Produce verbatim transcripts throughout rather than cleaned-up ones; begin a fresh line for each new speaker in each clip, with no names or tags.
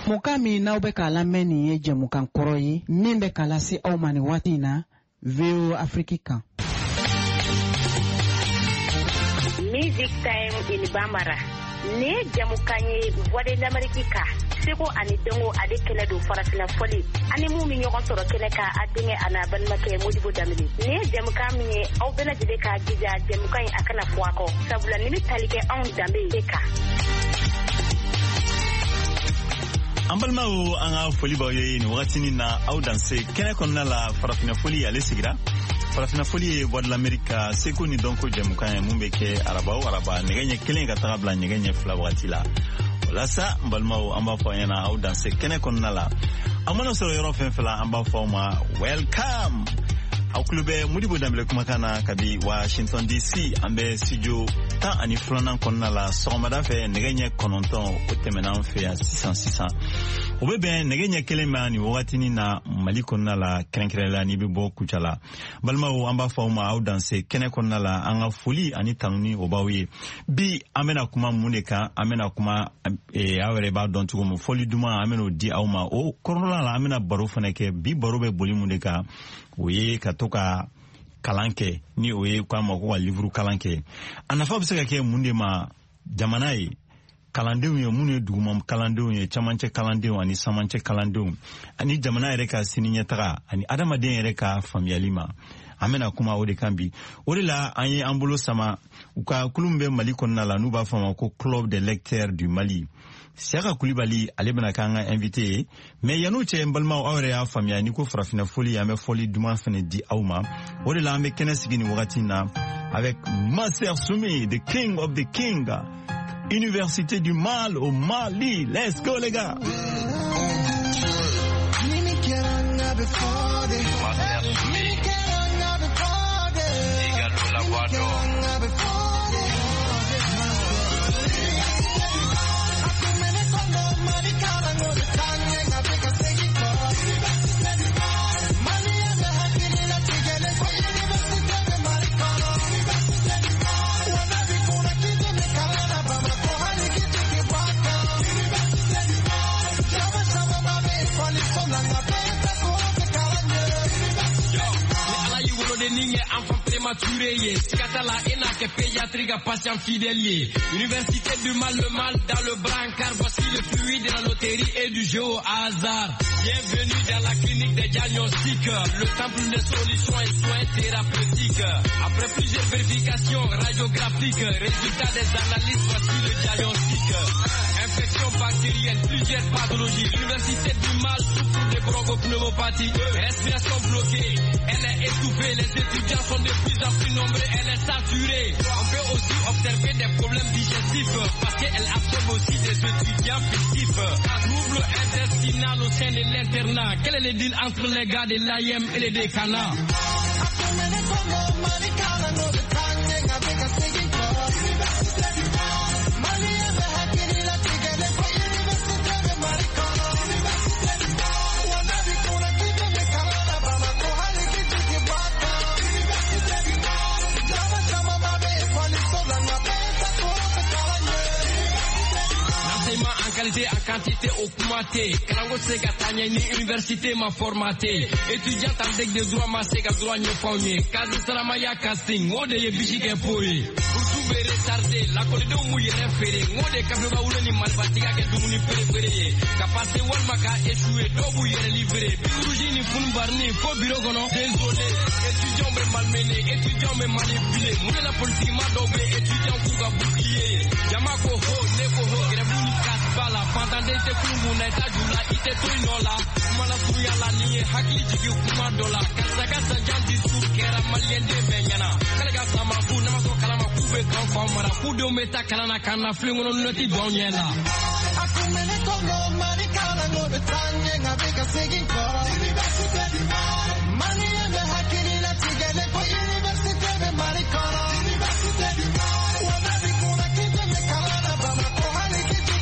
Mokami n'aw bɛ k'a lamɛn nin ye jɛmukan kɔrɔ ye min bɛ k'a lase aw ma nin waati in na V O Afrique kan.
Music Time in Bambara. Ne jɛmukan ye Voix de l'Amérique ka seko ani dongo ale kɛlɛ don farafina fɔli ani mun min ɲɔgɔn sɔrɔ kɛnɛ ka a denkɛ a n'a balimakɛ Modibo Damini. Ne jɛmukan min ye aw bɛɛ lajɛlen ka jija jɛmukan in a kana fɔ a kɔ sabula ni bɛ tali kɛ anw danbe de kan.
An balimaw an ka foli b'aw ye nin wagatinin na aw danse kɛnɛ kɔnɔna la farafina foli ale sigira. Farafina foli ye Voix de l'Amérique seko ni donko jɛmukan ye mun bɛ kɛ araba o araba nɛgɛ ɲɛ kelen ka taga bila nɛgɛ ɲɛ fila wagati la. Walasa n balimaw an b'a fɔ an ɲɛna aw danse kɛnɛ kɔnɔna la. An mana sɔrɔ yɔrɔ fɛn fɛn la an b'a fɔ aw ma welcome. Aw kulo bɛ Modibo Damini kumakan na kabi Washington D C an bɛ studio tan ani filanan kɔnɔna la sɔgɔmada fɛ nɛgɛ ɲɛ kɔnɔntɔn o tɛmɛna an fɛ yan sisan sisan. O bɛ bɛn nɛgɛ ɲɛ kelen ma nin wagatinin na Mali kɔnɔna la kɛrɛnkɛrɛnla n'i bɛ bɔ Kucala. Balimaw an b'a fɔ aw ma aw danse kɛnɛ kɔnɔna la an ka foli ani tanuni o b'aw ye. Bi an bɛna kuma mun de kan an bɛna kuma ee aw yɛrɛ b'a dɔn cogo min foli duman an bɛna o di aw ma o kɔnɔna la an bɛna baro fana kɛ bi baro bɛ boli mun de kan o ye ka to ka kalan kɛ ni o ye k'a ma ko ka livre kalan kɛ. A nafa bɛ se ka kɛ mun de ma jamana ye. Kalandenw ye mun ye duguma kalandenw ye camancɛ kalandenw ani samancɛ kalandenw ani jamana yɛrɛ ka siniɲɛtaga ani adamaden yɛrɛ ka faamuyali ma an bɛna kuma o de kan bi o de la an ye an bolo sama u ka kulu min bɛ Mali kɔnɔna la n'u b'a fɔ a ma ko Club des lecteurs du Mali. Siaka Kulibali ale bɛna k'an ka invité ye mais yan'u cɛ n balimaw aw yɛrɛ y'a faamuya ni ko farafina foli an bɛ foli duman fana di aw ma o de la an bɛ kɛnɛ sigi nin wagati na avec Master Soumi the king of the king. Université du Mal au Mali. Let's go les gars.
Skatala enake pédiatrique patient fidèle. Université du mal, le mal dans le brancard. Voici le fluide de la loterie et du jeu au hasard. Bienvenue dans la clinique des diagnostics, le temple des solutions et soins thérapeutiques. Après plusieurs vérifications radiographiques, résultats des analyses, voici le diagnostic. Infection bactérienne, plusieurs pathologies. L'université du mal souffre de bronchopneumopathie. Respiration bloquée, elle est étouffée. Les étudiants sont de plus en plus nombreux, elle est saturée. On peut aussi observer des problèmes digestifs parce qu'elle absorbe aussi des étudiants fictifs. Trouble intestinal au sein de l'internat. Quel est le deal entre les gars de l'A I M et les décanats? Qualité en quantité augmentée. Kalango sega tanya ni université m'a formaté. Étudiant en deck de droit ma sega droit nye faunye. Kazi salama ya casting. Ngode ye bishike poye. Pour souver retardé. La colide ou mouye référé. Ngode kafe ba oule ni malbatiga ke dumuni pere pere. Kapase wal maka échoué. Dobu yere livré. Biruji ni funbarni. Fo biro gono. Désolé. Étudiant me malmené. Étudiant me manipulé. Moune la politique ma dobe. Étudiant kouga bouclier. Yamako ho. Neko ho. Grebouni bala fantande te kungu na ta jula ite to inola mala suya la ni hakili jigi kuma dola kasa kasa janti sur kera maliende benyana kala ga sama fu na maso kala ma kube kan fa mara fu do meta kala na kana flingo no noti bonyela akumene kono mari kala no betanye ngabeka segi ko université du mal mani ende hakili na tigele ko université de marikana université du mal wana bikuna kite me kala na bama ko hali kite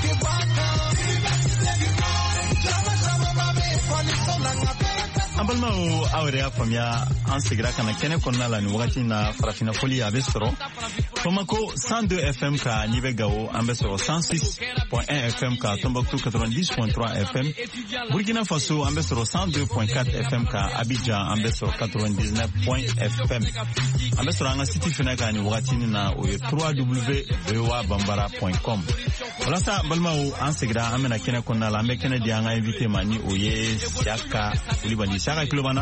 an balimaw aw yɛrɛ y'a faamuya an segira ka na kɛnɛ kɔnɔna la nin wagati na farafina foli a bɛ sɔrɔ Tomako cent deux F M ka Nibegao ambassadeur cent six point un F M ka Tombouctou quatre-vingt-dix point trois F M, Burkina Faso ambassadeur cent deux point quatre F M ka Abidjan ambassadeur quatre-vingt-dix-neuf point F M. Ambassadeur anga site fenaka ni wakati na o w w w point voa bambara point com. Wala sa balma o ansegra amena kena konna la mekena di anga invité mani oye Siaka Kulibali Siaka Kulibana.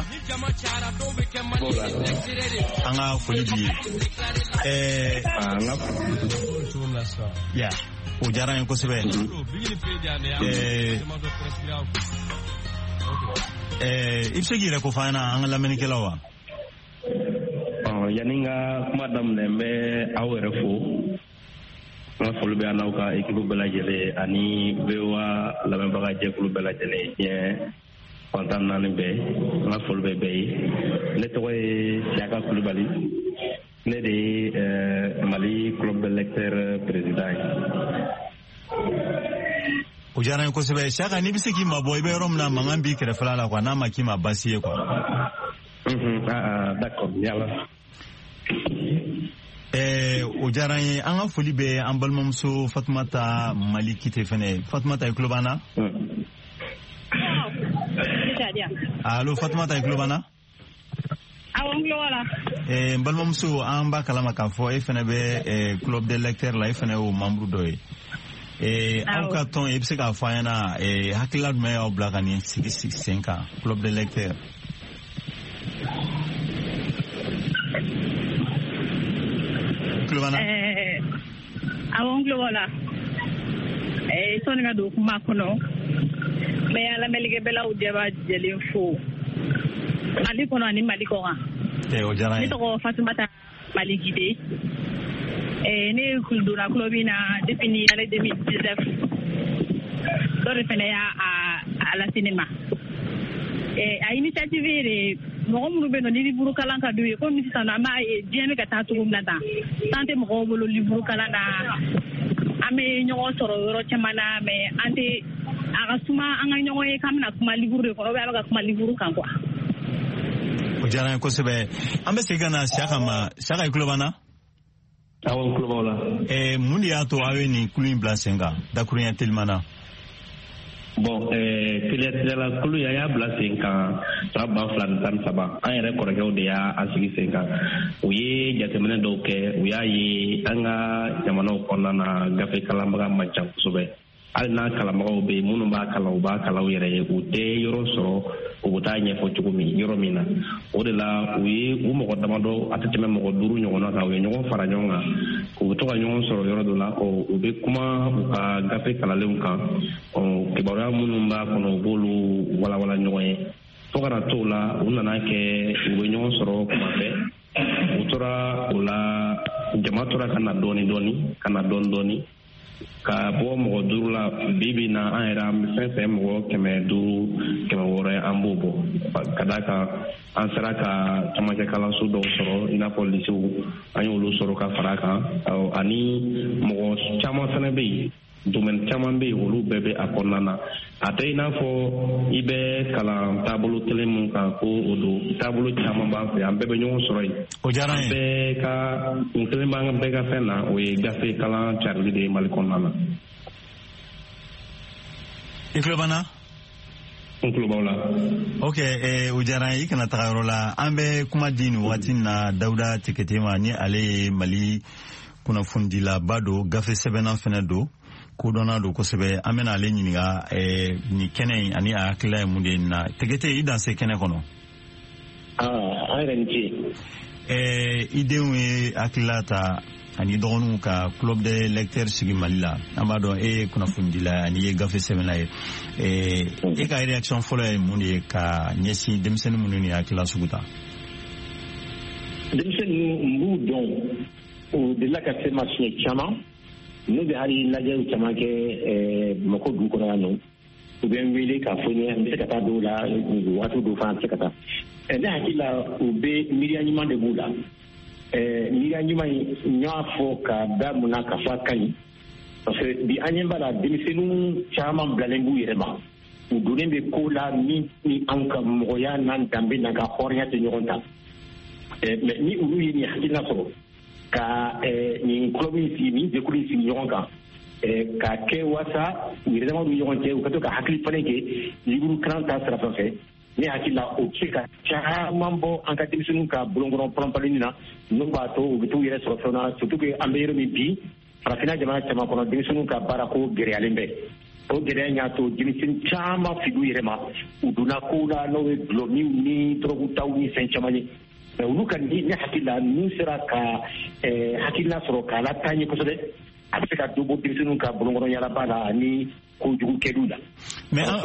Anga Kulibi. Eh ya o jara en ko sebe. Eh eh ibsegi re ko fana anga la menikela wa.
Oh yaninga madam nembe awere fo. Ma folu be anauka ekibu belajele ani bewa la membaga je kulu belajele bien kontaan naa ne be ma folu be be ne to e Siaka Kulibali ne de Mali club de lecteur président
o jara ko sebe Siaka ni bisiki mabo ibe rom na mangambi kere fala kwa na makima basiye kwa
mhm ah d'accord yalla
eh o jara yi anga foli be ambalmamso Fatmata Malikite fene Fatmata Kulibana Allo Fatmata Kulibana
awonglo wala
eh mbalmamso amba kalama ka fo e fene be eh club de lecteur la e fene o membre doy eh au carton e psika fayana eh hakila me o blakani six six cinq club de lecteur Kulibana
eh awonglo wala eh songa do kuma kono me ala melige bela ujaba jeli fo ali kono ani maliko ga
eh o jara
ni to Fatmata Malikide eh ne kulduna klubina depuis l'année deux mille dix-neuf do refene ya a à la cinéma eh a initiative re mo mo be no ni liburu kala ka duwe ko mi sana ma e bien ka ta tuum na ta tante mo ko bolo liburu kala na ame nyogo soro ro chamana me ante aga suma anga nyogo e kamna kuma liburu ko be aga kuma liburu kan kwa
o jara ko sebe ambe segana Siaka ma Siaka Kulibana
awon Kulibala
eh mundi ato awe ni kulin blasenga da kunya telmana
bon eh kiliatela kulu ya ya blasenga saba flan tan saba an yɛrɛ kɔrɔkɛw de y'a asigi sen kan u ye jateminɛ dɔw kɛ u y'a ye an ka jamanaw kɔnɔna na gafe kalanbaga man ca kosɛbɛ hali n'a kalanbagaw bɛ yen minnu b'a kalan u b'a kalan u yɛrɛ ye u tɛ yɔrɔ sɔrɔ u bɛ taa ɲɛfɔ cogo min yɔrɔ min na o de la u ye u mɔgɔ damadɔ a tɛ tɛmɛ mɔgɔ duuru ɲɔgɔnna kan u ye ɲɔgɔn fara ɲɔgɔn kan u bɛ to ka ɲɔgɔn sɔrɔ yɔrɔ dɔ la u bɛ kuma u ka gafe kalanlenw kan kibaruya minnu b'a kɔnɔ u b'olu walawala ɲɔgɔn ye fo kana to la u nana kɛ u bɛ ɲɔgɔn sɔrɔ kuma fɛ u tora o la jama tora ka na dɔɔni dɔɔni ka na dɔɔni dɔɔni ka bɔ mɔgɔ duuru la bibi na an yɛrɛ an bɛ fɛn fɛn mɔgɔ kɛmɛ duuru kɛmɛ wɔɔrɔ ye an b'o bɔ ka d'a kan an sera ka camancɛ kalanso dɔw sɔrɔ i n'a fɔ lisew an y'olu sɔrɔ ka fara a kan ani mɔgɔ caman fana bɛ yen domaine caman bɛ yen olu bɛɛ bɛ a kɔnɔna na a tɛ i n'a fɔ i bɛ kalan taabolo kelen min kan ko o don taabolo caman b'an fɛ an bɛɛ bɛ ɲɔgɔn sɔrɔ yen
o diyara n ye
bɛɛ ka kun kelen b'an bɛɛ ka fɛn na o ye gafe kalan carili de ye Mali kɔnɔna na.
i tulo b'an na?
n tulo b'aw la.
ok eh, o diyara n ye i kana taga yɔrɔ la an bɛ kuma di nin wagati na Dawuda Tekete ma ni ale ye Mali kunnafonidilaba don gafe sɛbɛnna fɛnɛ don kodɔnna don kosɛbɛ an bɛna ale ɲininka eh, nin kɛnɛ in ani a hakilila ye mun de ye nin na Tekete i danse kɛnɛ kɔnɔ.
an yɛrɛ ni ce.
eh, i denw ye hakilila ta ani dɔgɔninw ka club de lecteur sigi Mali la an b'a dɔn e ye kunnafonidila ani ye gafe sɛbɛnna ye eh, e ka réaction fɔlɔ ye mun de ye ka ɲɛsin denmisɛnnin minnu ni hakilila sugu ta.
denmisɛnnin n b'u dɔn o delila ka se ma siɲɛ caman n'u bɛ hali lajɛw caman kɛ Bamakɔ dugu kɔnɔ yan nɔ u bɛ n wele k'a fɔ n ye n bɛ se ka taa dɔw la waati dɔw fana tɛ se ka taa ne hakili la u bɛ miiriya ɲuman de b'u la miiriya ɲuman in n y'a fɔ ka da mun na k'a fɔ a ka ɲi parce que bi an ɲɛ b'a la denmisɛnninw caman bilalen b'u yɛrɛ ma u donnen bɛ ko la min ni an ka mɔgɔya n'an danbe n'an ka hɔrɔnya tɛ ɲɔgɔn ta mais ni olu ye nin hakilina sɔrɔ ka nin kulomi si nin jɛkulu sigi ɲɔgɔn kan ka kɛ wasa u yɛrɛdama ni ɲɔgɔn cɛ u ka to ka hakili fana kɛ liburu kalan ta sira fɛ ne hakili la o bɛ se ka caman bɔ an ka denmisɛnninw ka bolonkɔrɔ pɔnpɔnni na n'o b'a to u bɛ t'u yɛrɛ sɔrɔ fɛn na surtout que an bɛ yɔrɔ min bi farafinna jamana caman kɔnɔ denmisɛnninw ka baara ko gɛlɛyalen bɛ o gɛlɛya y'a to denmisɛnnin caman fili u yɛrɛ ma u donna kow la n'o ye dulɔmiw ni dɔrɔgutaw ni fɛn caman ye mɛ olu ka di ne hakili la n'u sera ka hakilina sɔrɔ k'a la taa ɲɛ kosɛbɛ a bɛ se ka dɔ bɔ denmisɛnninw ka bolonkɔrɔ yalaba la ani kojugu kɛliw la.
Mais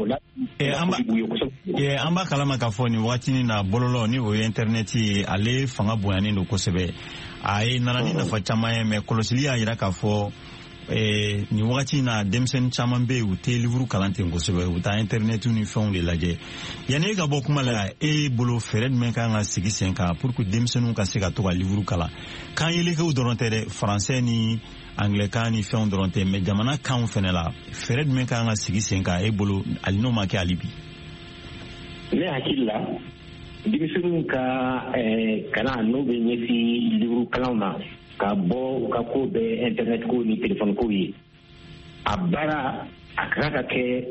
an b'a kalama k'a fɔ nin waatinin na bɔlɔlɔ ni o ye internet ye ale fanga bonyanen don kosɛbɛ a ye nana ni nafa caman ye mais kɔlɔsili y'a jira k'a fɔ nin wagati na denmisɛnnin caman bɛ yen u tɛ livuru kalan ten kosɛbɛ u taa internet ni fɛnw de lajɛ yanni e ka bɔ kuma la e bolo fɛɛrɛ jumɛn kan ka sigi sen kan pour que denmisɛnninw ka se ka to ka livuru kalan kan yelikew dɔrɔn tɛ dɛ faransɛ ni anglɛkan ni fɛnw dɔrɔn tɛ mais jamana kanw fɛnɛ la fɛɛrɛ jumɛn kan ka sigi sen kan e bolo hali n'o ma kɛ hali bi.
ne hakili la denmisɛnninw ka kalan n'o bɛ ɲɛsin livuru kalanw na ka bɔ u ka ko bɛɛ internet ko ni telefɔni ko ye a baara a ka ka kɛ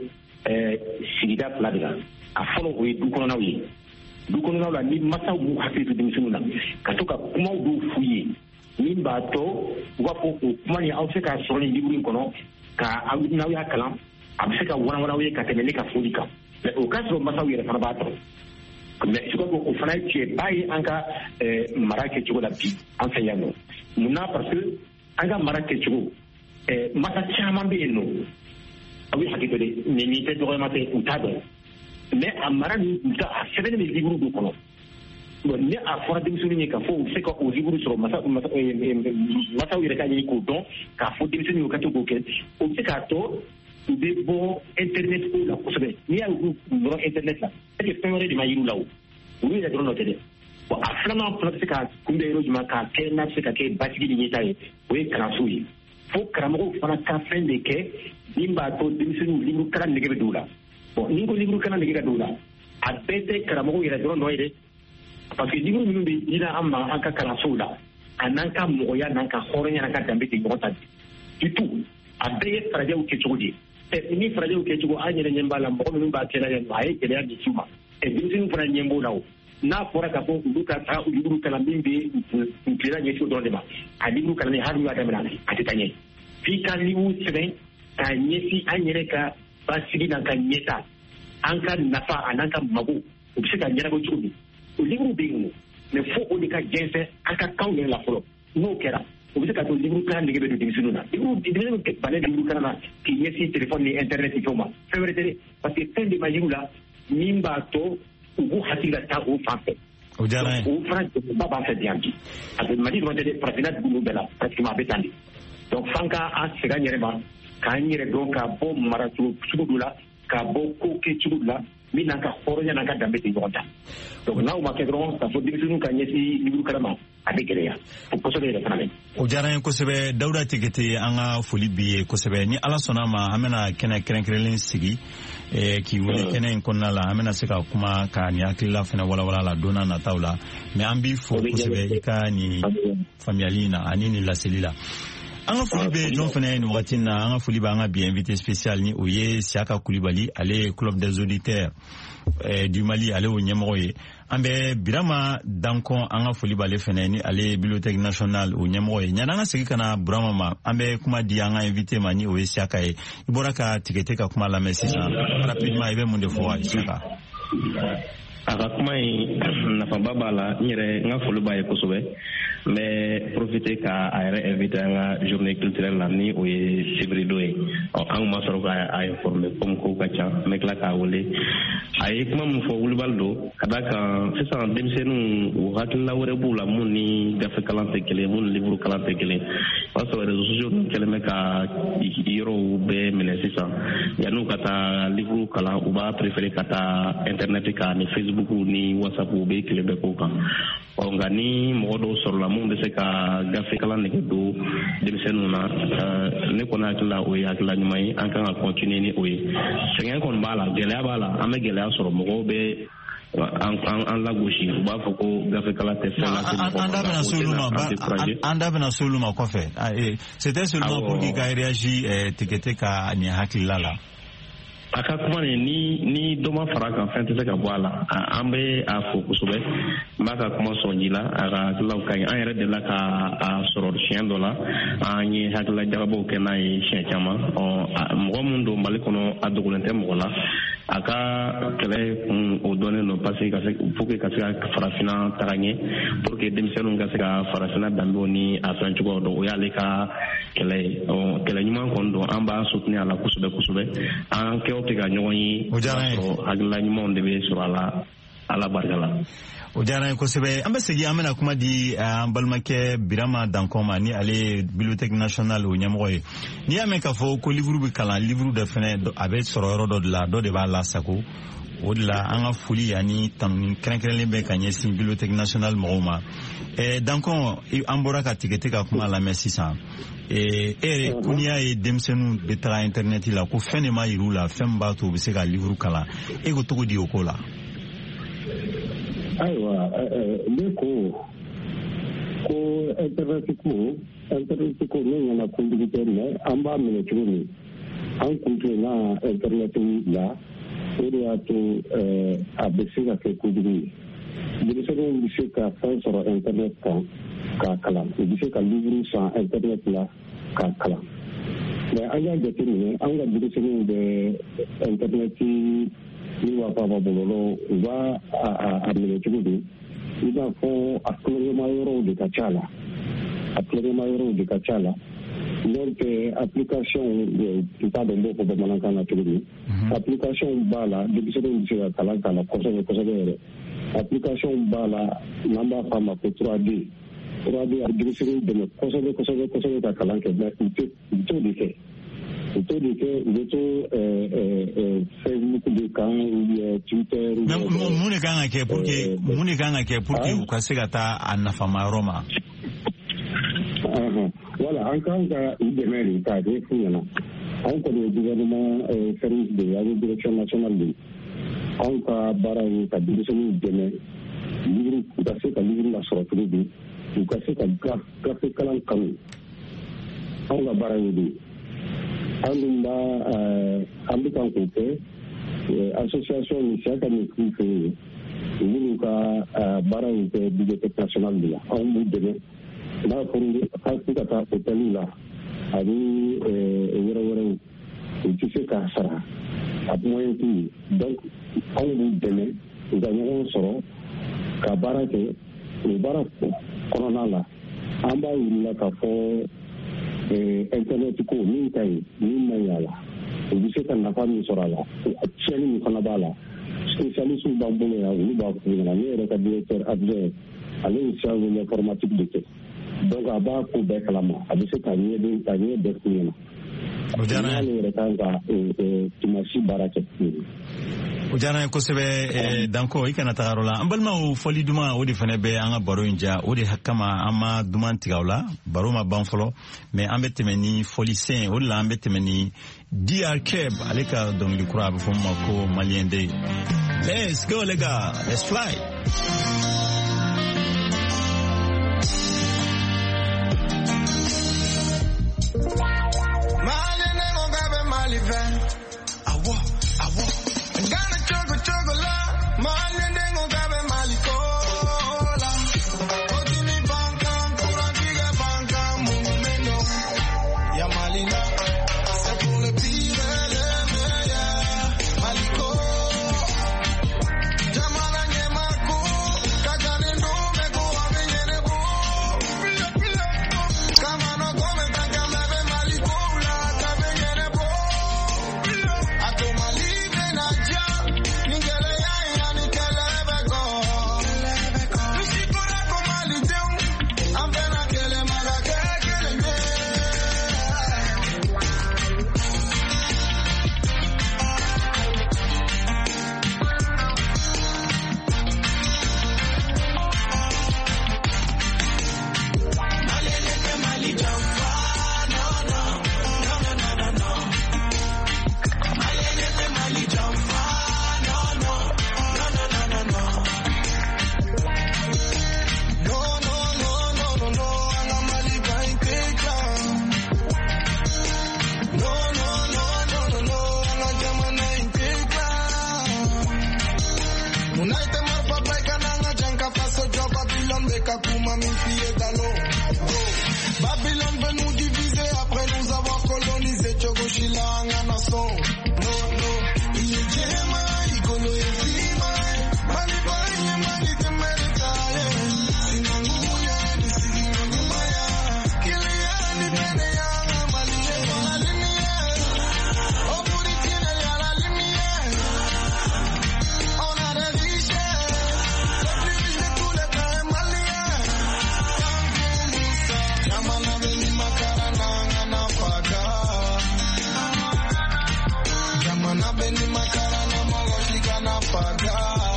sigida fila de la a fɔlɔ o ye du kɔnɔnaw ye du kɔnɔnaw la ni masaw b'u hakili to denmisɛnninw na ka to ka kumaw dɔw f'u ye min b'a to u b'a fɔ o kuma ni aw bɛ se k'a sɔrɔ nin livuru in kɔnɔ ka aw n'aw y'a kalan a bɛ se ka warawaraw ye ka tɛmɛ ne ka foli kan mɛ o k'a sɔrɔ masaw yɛrɛ fana b'a dɔn mɛ je crois que o fana ye tiɲɛba ye an ka mara kɛcogo la bi an fɛ yan nɔ munna parce que an ka mara kɛcogo masa caman bɛ yen nɔ aw bɛ hakili to de nin nin tɛ dɔgɔyama tɛ u t'a dɔn mɛ a mara nin a sɛbɛnnen bɛ livuru dɔ kɔnɔ bon ni a fɔra denmisɛnninw ye k'a fɔ u bɛ se ka o livuru sɔrɔ masa masaw yɛrɛ ka ɲini k'o dɔn k'a fɔ denmisɛnninw ka to k'o kɛ o bɛ se k'a to u bɛ bɔ internet ko la kosɛbɛ n'i y'a y'u dɔrɔn internet la est ce que fɛn wɛrɛ de ma yir'u la o olu yɛrɛ dɔrɔn nɔ tɛ dɛ bon a filanan fana bɛ se ka kunbɛn yɔrɔ jumɛn k'a kɛ n'a bɛ se ka kɛ basigi ni ɲɛta ye o ye kalanso ye fo karamɔgɔw fana ka fɛn de kɛ min b'a to denmisɛnninw livuru kalan nege bɛ don u la bon ni ko livuru kalan nege ka don u la a bɛɛ tɛ karamɔgɔw yɛrɛ dɔrɔn nɔ ye dɛ parce que livuru minnu bɛ dira an ma an ka kalansow la a n'an ka mɔgɔya n'an ka hɔrɔnya n'an ka danbe tɛ ɲɔgɔn ta du tout a bɛɛ ye farajɛw kɛcogo de ye ni farajɛw kɛcogo an yɛrɛ ɲɛ b'a la mɔgɔ minnu b'a kɛla yan a ye gɛlɛya di s'u ma denmisɛnninw fana ɲɛ b'o la o n'a fɔra k'a fɔ olu ka taa livuru kalan min bɛ kuntilenna ɲɛsin dɔrɔn de ma a livuru kalan hali n'u y'a daminɛ a tɛ taa ɲɛ f'i ka livuru sɛbɛn k'a ɲɛsin an yɛrɛ ka basigi n'an ka ɲɛta an ka nafa a n'an ka mago u bɛ se ka ɲɛnabɔ cogo min o livuru bɛ yen mɛ fo o de ka jɛnsɛn an ka kanw yɛrɛ la fɔlɔ n'o kɛra o bɛ se ka to livuru kalan nege bɛ don denmisɛnninw na denmisɛnninw bannen livuru kalan na k'i ɲɛsin telefɔni ni internet fɛnw ma fɛn wɛrɛ tɛ dɛ parce que fɛn de ma yir'u la min b'a to u b'u hakili la taa o fan fɛ
o diyara n ye
o fana jɔyɔrɔba b'an fɛ bi yan bi parce que mali dɔrɔn tɛ dɛ farafinna dugu ninnu bɛɛ la pratiquement a bɛ tan de donc f'an k'an segin an yɛrɛ ma k'an yɛrɛ dɔn ka bɔ maracogo sugu dɔ la ka bɔ ko kɛcogo dɔ la min n'an ka hɔrɔnya n'an ka danbe tɛ ɲɔgɔn ta donc n'aw ma kɛ dɔrɔn k'a fɔ denmisɛnninw ka ɲɛsin livuru kalan ma a bɛ gɛlɛya o kosɛbɛ yɛrɛ fana bɛ
o diyara n ye kosɛbɛ dawuda tigete an ka foli b'i ye kosɛbɛ ni ala sɔnna ma an bɛna kɛnɛ kɛrɛnkɛrɛnlen sigi k'i wele kɛnɛ in kɔnɔna la an bɛna se ka kuma ka nin hakilila fana walawala la don n'a nataw la mais an b'i fo kosɛbɛ i ka nin faamuyali in na ani nin laseli la an ka foli bɛ jɔn fana ye nin wagati in na an ka foli bɛ an ka bi invité spécial ni o ye Siaka Kulibali ale ye club des auditeurs du Mali ale y'o ɲɛmɔgɔ ye an bɛ Birama Dankɔn an ka foli b'ale fana ni ale ye bibliothèque nationale o ɲɛmɔgɔ ye yanni an ka segin ka na Burama ma an bɛ kuma di an ka invité ma ni o ye Siaka ye i bɔra ka tigɛte ka kuma lamɛn sisan rapidement i bɛ mun de fɔ Siaka.
a ka kuma in nafaba b'a la n yɛrɛ n ka foli b'a ye kosɛbɛ n bɛ profiter ka a yɛrɛ invité an ka journée culturelle la ni o ye Sibirido ye ɔ an ma sɔrɔ k'a informer comme kow ka ca n bɛ tila k'a wele a ye kuma min fɔ wulibali don ka d'a kan sisan denmisɛnninw u hakilina wɛrɛ b'u la mun ni gafe kalan tɛ kelen mun ni livre kalan tɛ kelen o y'a sɔrɔ réseaux sociaux ninnu kɛlen bɛ ka yɔrɔw bɛɛ minɛ sisan yan'u ka taa livre kalan u b'a préférer ka taa internet kan ni Facebook ni WhatsApp u bɛ tile bɛɛ k'o kan ɔ nka ni mɔgɔ dɔw sɔrɔla mun bɛ se ka gafe kalan nege don denmisɛnninw na ne kɔni hakili la o ye hakilila ɲuman ye an kan ka continuer ni o ye sɛgɛn kɔni b'a la gɛlɛya b'a la an bɛ gɛlɛya sɔrɔ mɔgɔw bɛ an lagosi u b'a fɔ ko gafekala tɛ fɛn lase mɔgɔ ma.
An da bɛna s'olu ma an da bɛna s'olu ma kɔfɛ c'était seulement pour que ka réagi Tekete ka nin hakilila la.
A ka kuma nin ni ni dɔ ma fara kan fɛn tɛ se ka bɔ a la an bɛ a fo kosɛbɛ n b'a ka kuma sɔn ji la a ka hakilaw ka ɲi an yɛrɛ delila ka a sɔrɔ siɲɛ dɔ la an ye hakilila jagabaw kɛ n'a ye siɲɛ caman mɔgɔ min don Mali kɔnɔ a dogolen tɛ mɔgɔ la a ka kɛlɛ kun o dɔnnen don parce que pour que ka se ka farafinna taga ɲɛ pour que denmisɛnninw ka se ka farafinna danbew ni a fɛn cogoyaw dɔn o y'ale ka kɛlɛ ye kɛlɛ ɲuman kɔni don an b'a soutenir a la kosɛbɛ kosɛbɛ an kɛ tɛ ka ɲɔgɔn ye o sɔrɔ hakilila ɲumanw de bɛ sɔrɔ a la ala barika la.
O diyara n ye kosɛbɛ an bɛ segin an bɛna kuma di an balimakɛ Birama Dankɔ ma ni ale ye bibliothèque nationale o ɲɛmɔgɔ ye n'i y'a mɛn k'a fɔ ko livre bɛ kalan livre de fɛnɛ a bɛ sɔrɔ yɔrɔ dɔ de la dɔ de b'a lasago o de la an ka foli ani tanuni kɛrɛnkɛrɛnlen bɛ ka ɲɛsin bibliothèque nationale mɔgɔw ma Dankɔ an bɔra ka Tekete ka kuma lamɛn sisan e yɛrɛ ko n'i y'a ye denmisɛnninw bɛ taga internet la ko fɛn de ma yir'u la fɛn min b'a to u bɛ se ka livre kalan e ko cogo di o ko la.
Ayiwa ne ko ko internet ko internet ko ne ɲɛna kojugu tɛ mɛ an b'a minɛ cogo min an kun tɛ na internet la o de y'a to a bɛ se ka kɛ kojugu ye denmisɛnninw bɛ se ka fɛn sɔrɔ internet kan k'a kalan u bɛ se ka livre san internet la k'a kalan mɛ an y'a jateminɛ an ka denmisɛnninw bɛ internet ni b'a fɔ a ma bɔlɔlɔ u b'a a minɛ cogo di i b'a fɔ a kulonkɛma yɔrɔw de ka ca la a kulonkɛma yɔrɔw de ka ca la donc application n t'a dɔn n b'o fɔ bamanankan na cogo di application b'a la denmisɛnninw bɛ se ka kalan k'a la kosɛbɛ kosɛbɛ yɛrɛ application b'a la n'an b'a fɔ a ma ko trois D trois D a bɛ denmisɛnninw dɛmɛ kosɛbɛ kosɛbɛ kosɛbɛ ka kalan kɛ mɛ u tɛ u t'o de kɛ u t'o de kɛ u bɛ to Facebook de kan ou Twitter.
mun de kan ka kɛ pour que mun de kan ka kɛ pour que u ka se ka taa a nafama yɔrɔ ma.
Voilà an kan ka u dɛmɛ de k'a kɛ fu ɲɛna anw kɔni ye gouvernement service de ye an ye direction nationale de ye anw ka baara ye ka denmisɛnninw dɛmɛ livre u ka se ka livre lasɔrɔ cogo di u ka se ka gafe kalan kanu anw ka baara ye de ye an dun b'a an bɛ kan k'o kɛ association min siya ka nin k'u fɛ yen minnu ka baara in kɛ bibliothèque nationale de la anw b'u dɛmɛ n'a fɔra k'u ka taa hôtel la ani yɔrɔ wɛrɛw u tɛ se k'a sara a moyen t'u ye donc anw b'u dɛmɛ u ka ɲɔgɔn sɔrɔ ka baara kɛ o baara kɔnɔna la an b'a yir'u la k'a fɔ internet ko min ka ɲi min man ɲi a la u bɛ se ka nafa min sɔrɔ a la tiɲɛni min fana b'a la spécialiste b'an bolo yan olu b'a fɔ ɲɛna ne yɛrɛ ka directeur adjoint ale ye science de l'informatique de kɛ donc a b'a ko bɛɛ kalama a bɛ se ka ɲɛden ka ɲɛ bɛɛ f'u ɲɛna n'ale yɛrɛ kan ka tumasi baara kɛ
o diyara n ye kosɛbɛ Dankɔ i kana taga yɔrɔ la an balimaw fɔli duman o de fana bɛ an ka baro in diya o de kama an ma duman tigɛ o la baro ma ban fɔlɔ mais an bɛ tɛmɛ ni fɔli sen o de la an bɛ tɛmɛ ni D R Keb ale ka dɔnkili kura a bɛ fɔ o ma ko Malien Day. Let's go les gars, let's fly.
Jamala Nyemaku Munaite marpa baika nanga janka faso jo Babylone beka kuma min pied talon. Babylone veut nous diviser après nous avoir colonisé Chogoshila ngana son. No no, il est jema, ikolo yefima, mali bari mali temerita. Sinanguya, sinangumaya, kilia ni bene ya mali la lumière. Oh Mauritanie ya la lumière. On a des richesses, le plus riche de tous les pays maliens. Yamana beni makarana ngana faga. Yamana beni makarana maloshika na faga.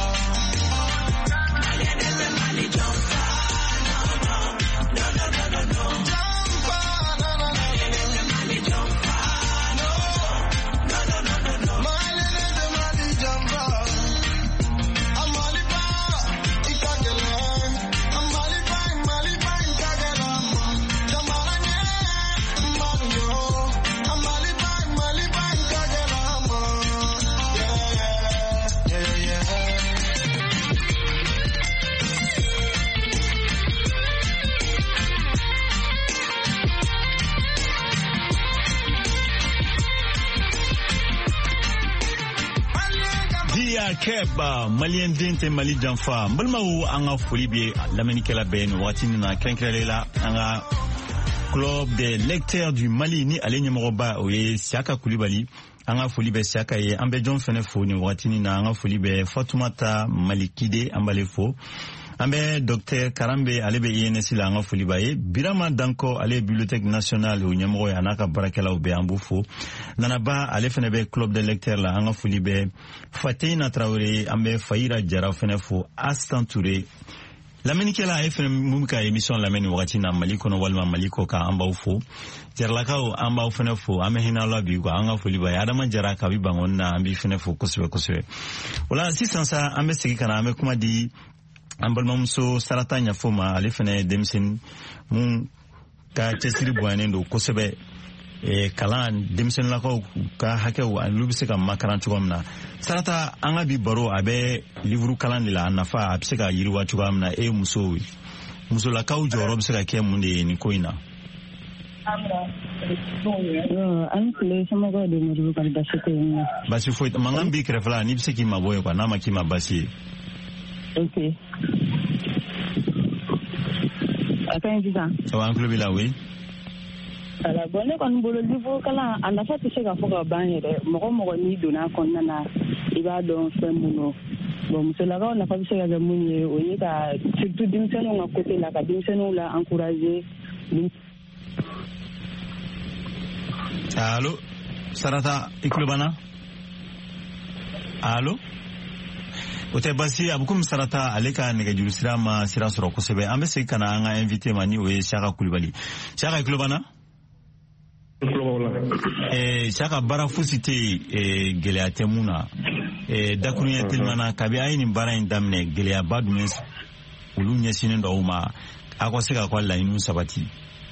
Keba Malien Dente Mali Janfa Balmaou anga folibe lamenikela ben watini na kenkelela anga club des lecteurs du Mali ni alenye moroba oye Siaka Koulibaly anga folibe Siaka ye ambe John Fenefo ni watini na anga folibe Fatoumata Malikide ambalefo ambe docteur Karambe alebe I N S la anga folibaye Birama Danko ale bibliothèque nationale o nyamro ya naka barakela o be ambufo nanaba ale fenebe club de lecteur la anga folibe Fatina Traoré ambe Faira Jara fenefo Astan Touré lamenikela F M mumka émission lameni wakati na Maliko no walma Maliko ka amba ufo jarlakao amba fenefo ame hina labi ko anga folibaye adama jara ka bi bangon na ambi fenefo kuswe kuswe wala sisansa ambe sikana ame kuma di ambal mamso sarata nya foma ale fene demsin mun ka chesiri bwane ndo kosebe e kalan demsin la ko ka hakew an lubise ka makarantu gamna sarata anga bi baro abe livru kalan la nafa abse ka yiri watu gamna e musowi muso la ka ujoro bse ka ke munde ni koina
amra yo an kule sama go de muru kal basete
basi foi mangambi krefla ni bse ki maboye kwa nama ki mabasi.
Okay. Akan jisa.
So uncle bila we.
Ala bonne kon bolo livre kala anda fa tse ga foka banye de mo mo ni dona kon na iba don femuno. Bon musela ga na fa tse ga munye o yi ka surtout dimseno nga côté la ka dimseno la encourager.
Allô Sarata iklubana. Allô Ote basi abukum sarata aleka nega julusira ma sira soro kosebe ambe se kana anga invité mani o Siaka Koulibaly Siaka Klobana eh Siaka bara fusite eh gelea temuna eh dakunya tilmana kabi ayini bara indamne gelea badumens ulunya sinen do uma akoseka kwa la inu sabati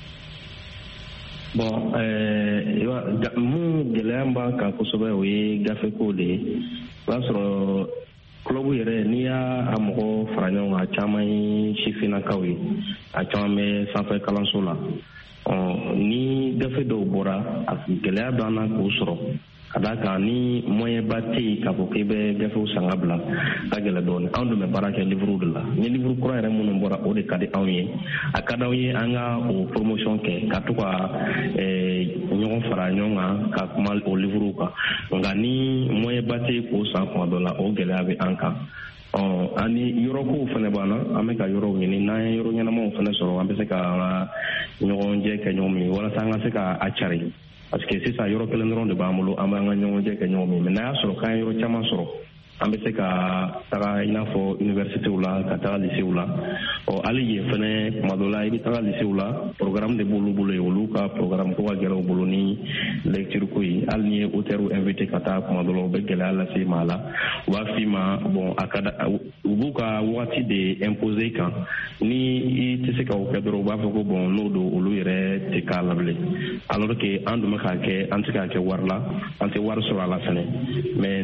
bon eh mu gelea mba ka kosobe o gafe kode basro club yɛrɛ n'i y'a a mɔgɔ fara ɲɔgɔn kan a caman ye sifinnakaw ye a caman bɛ sanfɛ kalanso la ni gafe dɔw bɔra a gɛlɛya b'an na k'o sɔrɔ ka d'a kan ni moyɛnba tɛ yen k'a fɔ k'i bɛ gafew san ka bila ka gɛlɛn dɔɔni anw dun bɛ baara kɛ livre de la ni livre kura yɛrɛ minnu bɔra o de ka di anw ye a ka d'anw ye an ka o promotion kɛ ka to ka ɲɔgɔn fara ɲɔgɔn kan ka kuma o livre kan nka ni moyɛnba tɛ yen k'o san kuma dɔ la o gɛlɛya bɛ an kan ani yɔrɔkow fana b'an na an bɛ ka yɔrɔw ɲini n'an ye yɔrɔ ɲɛnamaw fana sɔrɔ an bɛ se ka an ka ɲɔgɔnjɛ kɛ ɲɔgɔn min walasa an ka se ka a cari parce que sisan yɔrɔ kelen dɔrɔn de b'an bolo an b'an ka ɲɔgɔnjɛ kɛ ɲɔgɔn min mais n'a y'a sɔrɔ k'an ye yɔrɔ caman sɔrɔ an bɛ se ka taga i n'a fɔ universitéw la ka taga lycéw la ɔ hali yen fɛnɛ tuma dɔ la i bɛ taga lycéw la programme de b'olu bolo yen olu ka programme ko ka gɛlɛn u bolo ni lecture ko ye hali ni ye auteur invité ka taa tuma dɔ la u bɛ gɛlɛya lase ma a la u b'a f'i ma bon a ka da u b'u ka wagati de imposer i kan ni i tɛ se ka o kɛ dɔrɔn u b'a fɔ ko bon n'o don olu yɛrɛ tɛ k'a la bilen alors que an dun bɛ k'a kɛ an tɛ k'a kɛ wari la an tɛ wari sɔrɔ a la fɛnɛ mais ni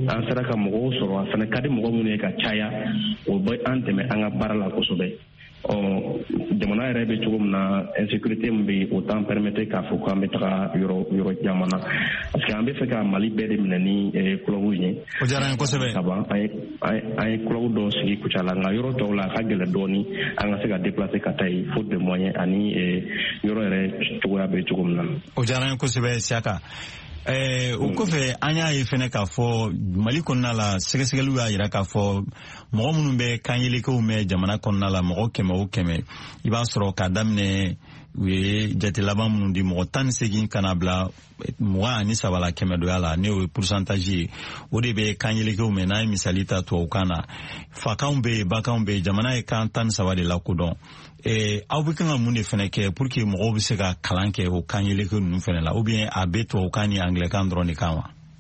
an sera ka mɔgɔw sɔrɔ a fana ka di mɔgɔ minnu ye ka caya o bɛ an dɛmɛ an ka baara la kosɛbɛ. ɔ jamana yɛrɛ bɛ cogo min na insécurité min bɛ o t'an permettre k'a fɔ k'an bɛ taga yɔrɔ yɔrɔ caman na parce que an bɛ fɛ ka Mali bɛɛ de minɛ ni club ye.
O diyara n ye kosɛbɛ.
Sabu an ye an ye club dɔw sigi Kucala nka yɔrɔ tɔw la a ka gɛlɛn dɔɔni an ka se ka déplacer ka taa yen faute de moyens ani yɔrɔ yɛrɛ cogoya bɛ cogo min na.
O diyara n ye kosɛbɛ Siaka. Eh, o kɔfɛ an y'a ye fɛnɛ k'a fɔ Mali kɔnɔna la sɛgɛsɛgɛliw y'a yira k'a fɔ mɔgɔ minnu bɛ kanyelekew mɛn jamana kɔnɔna la mɔgɔ kɛmɛ o kɛmɛ i b'a sɔrɔ k'a daminɛ u ye jate laban minnu di mɔgɔ tan ni segin kana bila mugan ani saba la kɛmɛ donya la ne o ye pourcentage ye o de bɛ kanyelekew mɛn n'an ye misali ta tubabukan na fakanw bɛ yen bakanw bɛ yen jamana ye kan tan ni saba de lakodɔn. Eh, aw bɛ kan ka mun de fɛnɛ kɛ pour que mɔgɔw bɛ se ka kalan kɛ o kanyeleke ninnu fɛnɛ la ou bien a bɛ tubabukan ni anglais-kan dɔrɔn de kan wa?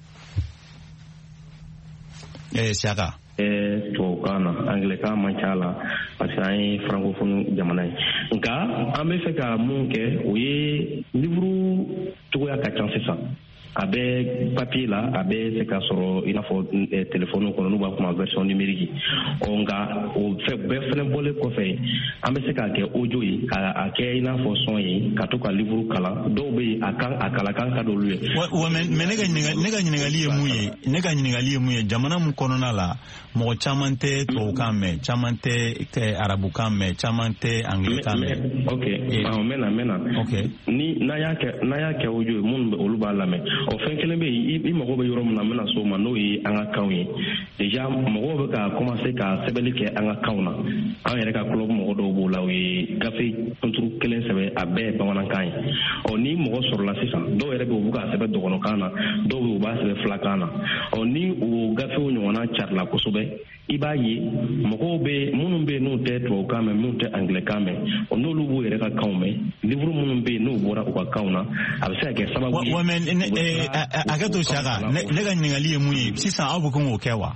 Eh, Siaka.
Eh, tubabukan na anglais-kan man ca la parce que an ye francophone jamana ye nka an bɛ fɛ ka mun kɛ o ye livre cogoya ka ca sisan. A bɛ papier la a bɛ se ka sɔrɔ i n'a fɔ téléphone kɔnɔ n'u b'a fɔ ma version numérique ɔ nka o bɛɛ fɛnɛ bɔlen kɔfɛ an bɛ se k'a kɛ audio ye k'a kɛ i n'a fɔ son ye ka to ka livre kalan dɔw bɛ yen a kan a kalan kan ka d'olu ye.
wa mais ne ka ɲininkali ne ka ɲininkali ye mun ye ne ka ɲininkali ye mun ye jamana mun kɔnɔna la mɔgɔ caman tɛ tubabukan mɛn caman tɛ arabukan mɛn caman tɛ anglais-kan mɛn.
ok ɔ n bɛ na n bɛ na. ok ni n'a y'a kɛ n'a y'a kɛ audio ye minnu bɛ olu b'a lamɛn. o fɛn kelen bɛ yen i mago bɛ yɔrɔ min na n bɛna so ma n'o ye an ka kanw ye déjà mɔgɔw bɛ ka commencer ka sɛbɛnni kɛ an ka kanw na an yɛrɛ ka club mɔgɔ dɔw b'o la o ye gafe kunturu kelen sɛbɛn a bɛɛ ye bamanankan ye ɔ ni mɔgɔ sɔrɔla sisan dɔw yɛrɛ bɛ u bɛ k'a sɛbɛn dɔgɔnɔkan na dɔw bɛ u b'a sɛbɛn filakan na ɔ ni o gafew ɲɔgɔnna carila kosɛbɛ i b'a ye mɔgɔw bɛ minnu bɛ yen n'u tɛ tubabukan mɛn minnu tɛ anglais-kan mɛn ɔ n'olu b'u yɛrɛ ka kanw mɛn livre minnu bɛ yen n'u bɔra u ka kanw na a bɛ se ka kɛ sababu ye.
Hakɛto Siaka ne ka ɲininkali ye mun ye sisan aw bɛ kan k'o kɛ wa?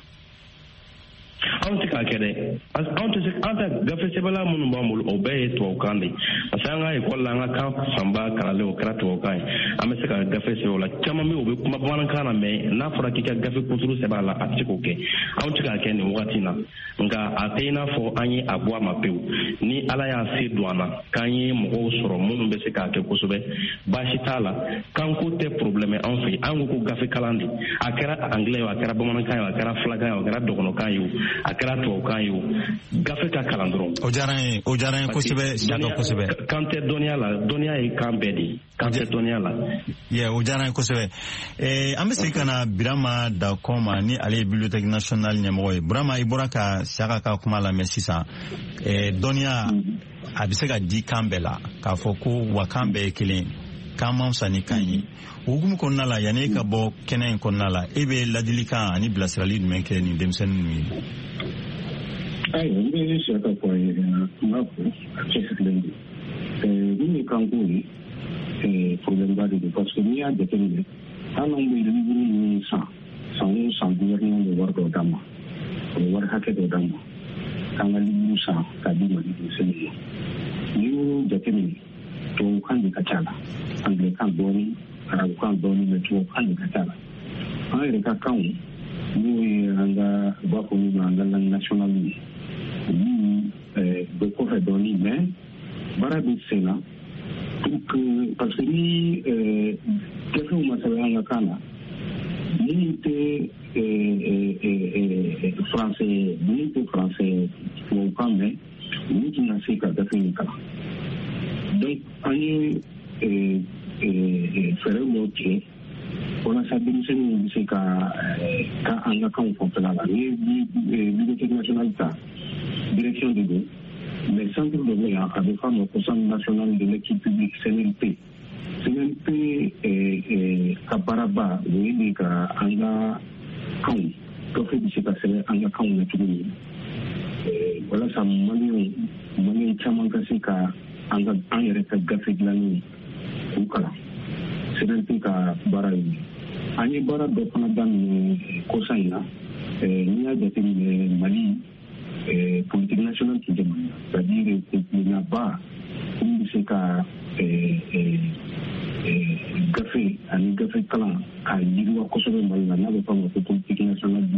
anw tɛ k'a kɛ dɛ anw tɛ se an tɛ gafe sɛbɛnla minnu b'an bolo o bɛɛ ye tubabukan de parce que an ka ekɔli la an ka kan fanba kalanlen o kɛra tubabukan ye an bɛ se ka gafe sɛbɛn o la caman bɛ yen o bɛ kuma bamanankan na mais n'a fɔra k'i ka gafe kunturu sɛbɛn a la a tɛ se k'o kɛ anw tɛ k'a kɛ nin wagati in na nka a tɛ i n'a fɔ an ye a bɔ a ma pewu ni ala y'a se don an na k'an ye mɔgɔw sɔrɔ minnu bɛ se k'a kɛ kosɛbɛ baasi t'a la kanko tɛ problème anw fɛ yen an ko ko gafe kalan de a kɛra anglais ye a kɛra bamanankan ye a kɛra filakan ye a kɛra dɔgɔnɔkan ye a kɛra tubabukan ye o gafe ka kalan dɔrɔn.
O diyara n ye o diyara n ye kosɛbɛ Siaka kosɛbɛ.
kan tɛ dɔnniya la dɔnniya ye kan bɛɛ de ye kan tɛ dɔnniya la.
ye o diyara n ye kosɛbɛ. Eh, an bɛ segin ka na Birama Dankɔ ma ni ale ye bibliothèque nationale ɲɛmɔgɔ ye. Birama i bɔra ka Siaka ka kuma lamɛn sisan eh, dɔnniya a bɛ se ka di kan bɛɛ la k'a fɔ ko wa kan bɛɛ ye kelen kan man fisa ni kan ye. O hukumu kɔnɔna la yanni e ka bɔ kɛnɛ in kɔnɔna la e bɛ ladilikan ani bilasirali jumɛn kɛ nin denmisɛnnin ninnu ye?
ayiwa n bɛ Siaka fɔ a ye n b'a fɔ a cɛsirilen don min ye kanko ye problème ba de don parce que n'i y'a jateminɛ hali anw bɛ livre ninnu san san o san gouvernement bɛ wari dɔ d'an ma o bɛ wari hakɛ dɔ d'an ma k'an ka livre san k'a di Mali denmisɛnninw ma n'i y'o jateminɛ tubabukan de ka ca la anglais-kan dɔɔnin arabukan dɔɔnin mɛ tubabukan de ka ca la an yɛrɛ ka kanw n'o ye an ka u b'a fɔ min ma an ka langue nationale ye olu bɛ kɔfɛ dɔɔnin mais baara bɛ sen na pour que parce que ni gafew ma sɛbɛn an ka kan na minnu tɛ français minnu tɛ français tubabukan mɛn olu tɛna se ka gafe in kalan donc an ye fɛɛrɛ dɔw tigɛ walasa denmisɛnninw bɛ se ka ka an ka kanw fanfɛla la ni bibliothèque nationale ta direction de don mais centre dɔ bɛ yan a bɛ f'a ma ko centre national de l'équipe publique C N L P C N L P ka baaraba o ye de ka an ka kanw gafe bɛ se ka sɛbɛn an ka kanw na cogo min walasa maliyɛnw maliyɛn caman ka se ka an ka an yɛrɛ ka gafe dilanni k'u kalan C N L P ka baara ye an ye baara dɔ fana daminɛ kɔsa in na n'i y'a jateminɛ Mali politique nationale tun tɛ Mali la c'est-à-dire kuntigiɲaba min bɛ se ka gafe ani gafe kalan k'a yiriwa kosɛbɛ Mali la n'a bɛ f'a ma ko politique nationale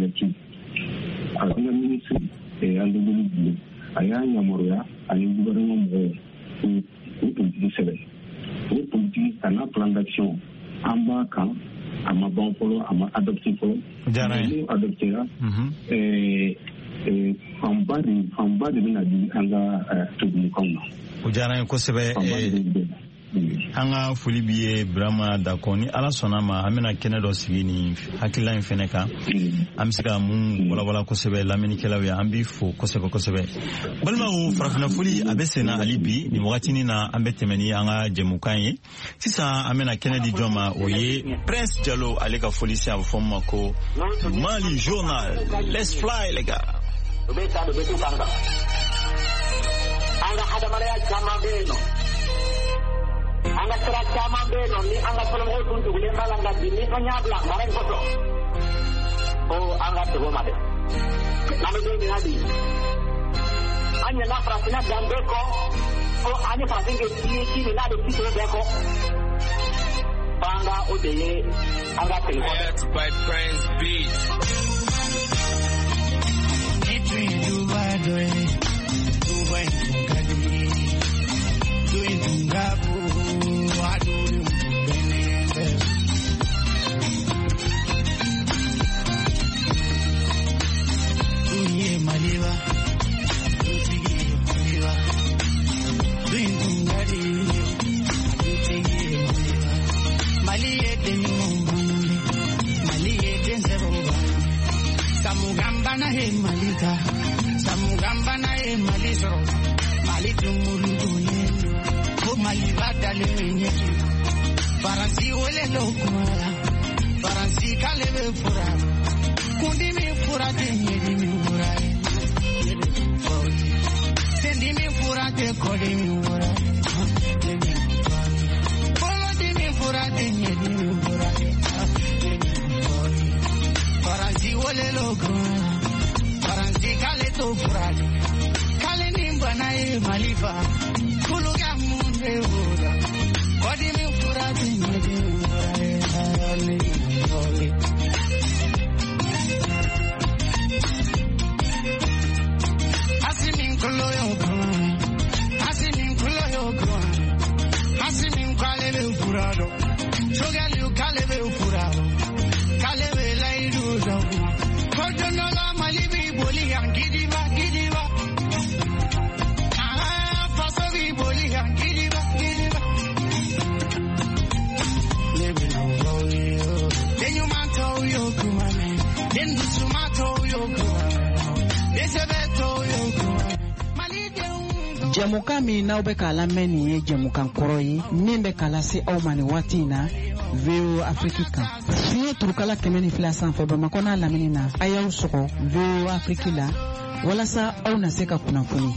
initiative. Alors, le ministre est en deux mille douze, il y a un Yamoria, il y a un gouvernement pour politique sévère. Pour politique, il y a un plan d'action en bas quand, à ma banque, à ma adoption, à adopter là, et en bas de en bas de l'année, on a tout le monde.
Ujara ko sebe anga fuli biye Brahma Dakoni ala sonama amena kenedo sigini hakila infeneka amsika mun wala wala ko sebe lamini kelawe ambi fo ko sebe ko sebe balma o farafina fuli abesena alibi ni wakati na ambetemeni anga jemukanye sisa amena Kennedy Joma oye Prince Diallo alega fuli sia forma ko Mali Journal. Let's fly les gars.
Anga ada malaya chama beno anga sera chama beno ni anga pelongo tuntu le malanga bini anya blak mareng koso oh anga tego made nami do ni hadi anya na frasina dambe ko oh anya frasinge ti ti ni na de ti de ko banga odeye anga tego
Let's by Prince Beat
Between Dubai Dubai doing Tungabu, I do Benende. Doing Maliva, doing Maliva, doing Tungadi, doing Maliva. Malie Denumumbi, Malie Denzeroba, Samugambana he Malika, Samugambana he Malisro, Malitumulu. Malibada le menyeki Faransi wele lokura Faransi kalebe fura Kundi mi fura te nyedi mi fura Sendi mi fura te kodi mi fura Polo di mi fura te nyedi mi fura Faransi wele lokura Faransi kale to fura Kale nimbana e malifa Kuluga Ora, what do you mean for that? Asimin Koloyo, Asimin Koloyo, Asimin Kalebe Furado, Sogalu Kalebe Furado, Kalebe Laidu, Kodonola Malibi Boli and Gidiva, Gidiva. Ah, Fasavi Boli and Gidiva.
Jamuka mi na ube kala meni ye jamuka nkoro yi nimbe kala si au mani wati na V O Afrika fiye turukala kemeni fila sanfe bama kona lamini na aya usoko V O Afrika la wala sa au naseka kuna funi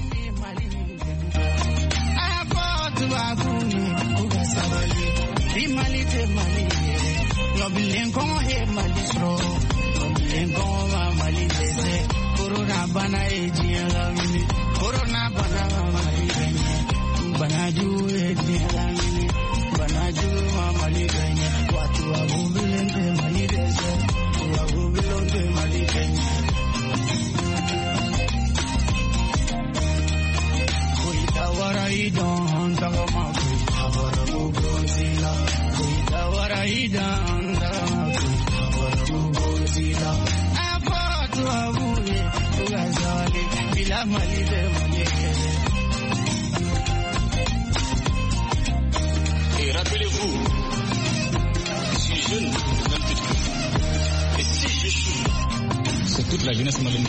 Corona bana ejialamini Corona bana maliganya Banaju ejialamini Banaju maliganya Watu wabubilente malidese Wabubilente maliganya Kuitawara idon Tangama kuitawara mugozila Kuitawara idon Tangama kuitawara mugozila Apo wabuye Bila malide monyekele.
Et rappelez-vous, je suis jeune, vingt-huit ans. Et si j'échoue, c'est toute la jeunesse malienne.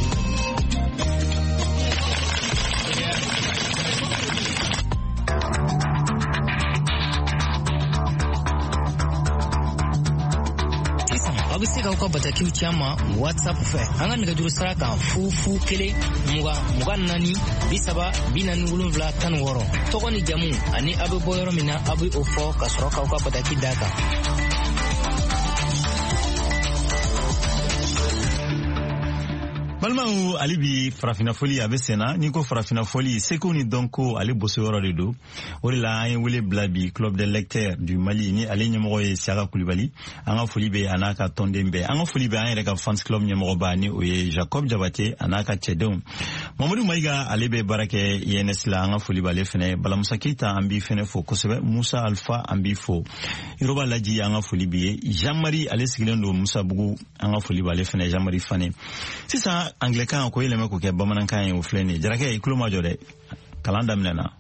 Abisi ka ko batakiw chama WhatsApp fe anga nega juru saraka fufu kele muga muga nani bisaba binani wulunvla tan woro togo ni jamu ani abu boyoro mina abu ofo ka soroka ko bataki data
Balmao alibi farafina foli abe sena ni ko farafina foli seko ni donko ale boso yoro de do o la ay wele blabi club de lecteurs du Mali ni ale nyemo e Siaka Koulibaly anga foli be anaka tondembe anga foli be an reka fans club nyemo ba ni o ye Jacob Diabaté anaka Chedon Mamadou Maiga ale be barake yenes la anga foli bale fene bala Musa Keita ambi fene fo kosebe Musa Alpha ambi fo Iroba Laji anga foli be Jean-Marie ale sigilendo Musa Bugu anga foli bale fene Jean-Marie Fane sisa Anglican ko yelema ko ke bamanankan e ofleni jarake e kloma jode kalanda mnena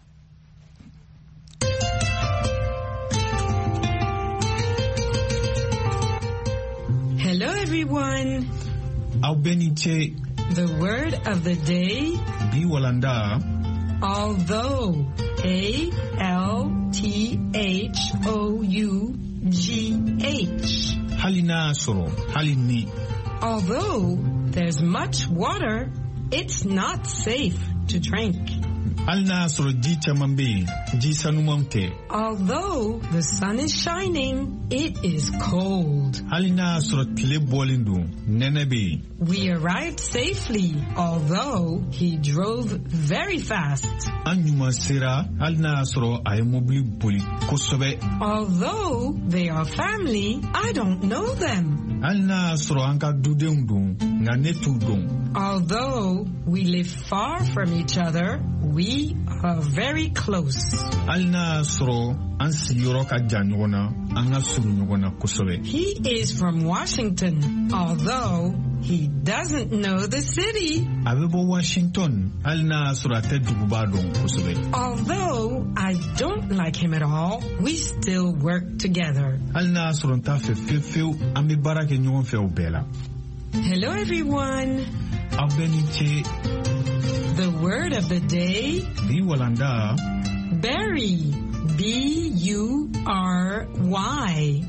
Hello everyone.
Albeniche.
The word of the day.
Bi walanda.
Although. A L T H O U G H.
Halina soro. Halini.
Although there's much water, it's not safe to drink.
Alna soro ji chamambe, ji sanumamte.
Although the sun is shining, it is cold.
Alna soro tile bolindu, nenebe.
We arrived safely, although he drove very fast.
Anyuma sera, alna soro ay mobili boli kosobe.
Although they are family, I don't know them.
Alna soro anka dudengdu, nga netudong.
Although we live far from each other, we are very close.
Alna soro ansi yoroka janyona, anga suru nyona kosobe.
He is from Washington, although he doesn't know the city.
Abebo Washington, alna soro ate dugubadong kosobe.
Although I don't like him at all, we still work together.
Alna soro nta fe fe fe ambi barake nyon fe obela.
Hello everyone.
Abeniche.
The word of the day.
Bi walanda.
Bury. B U R Y.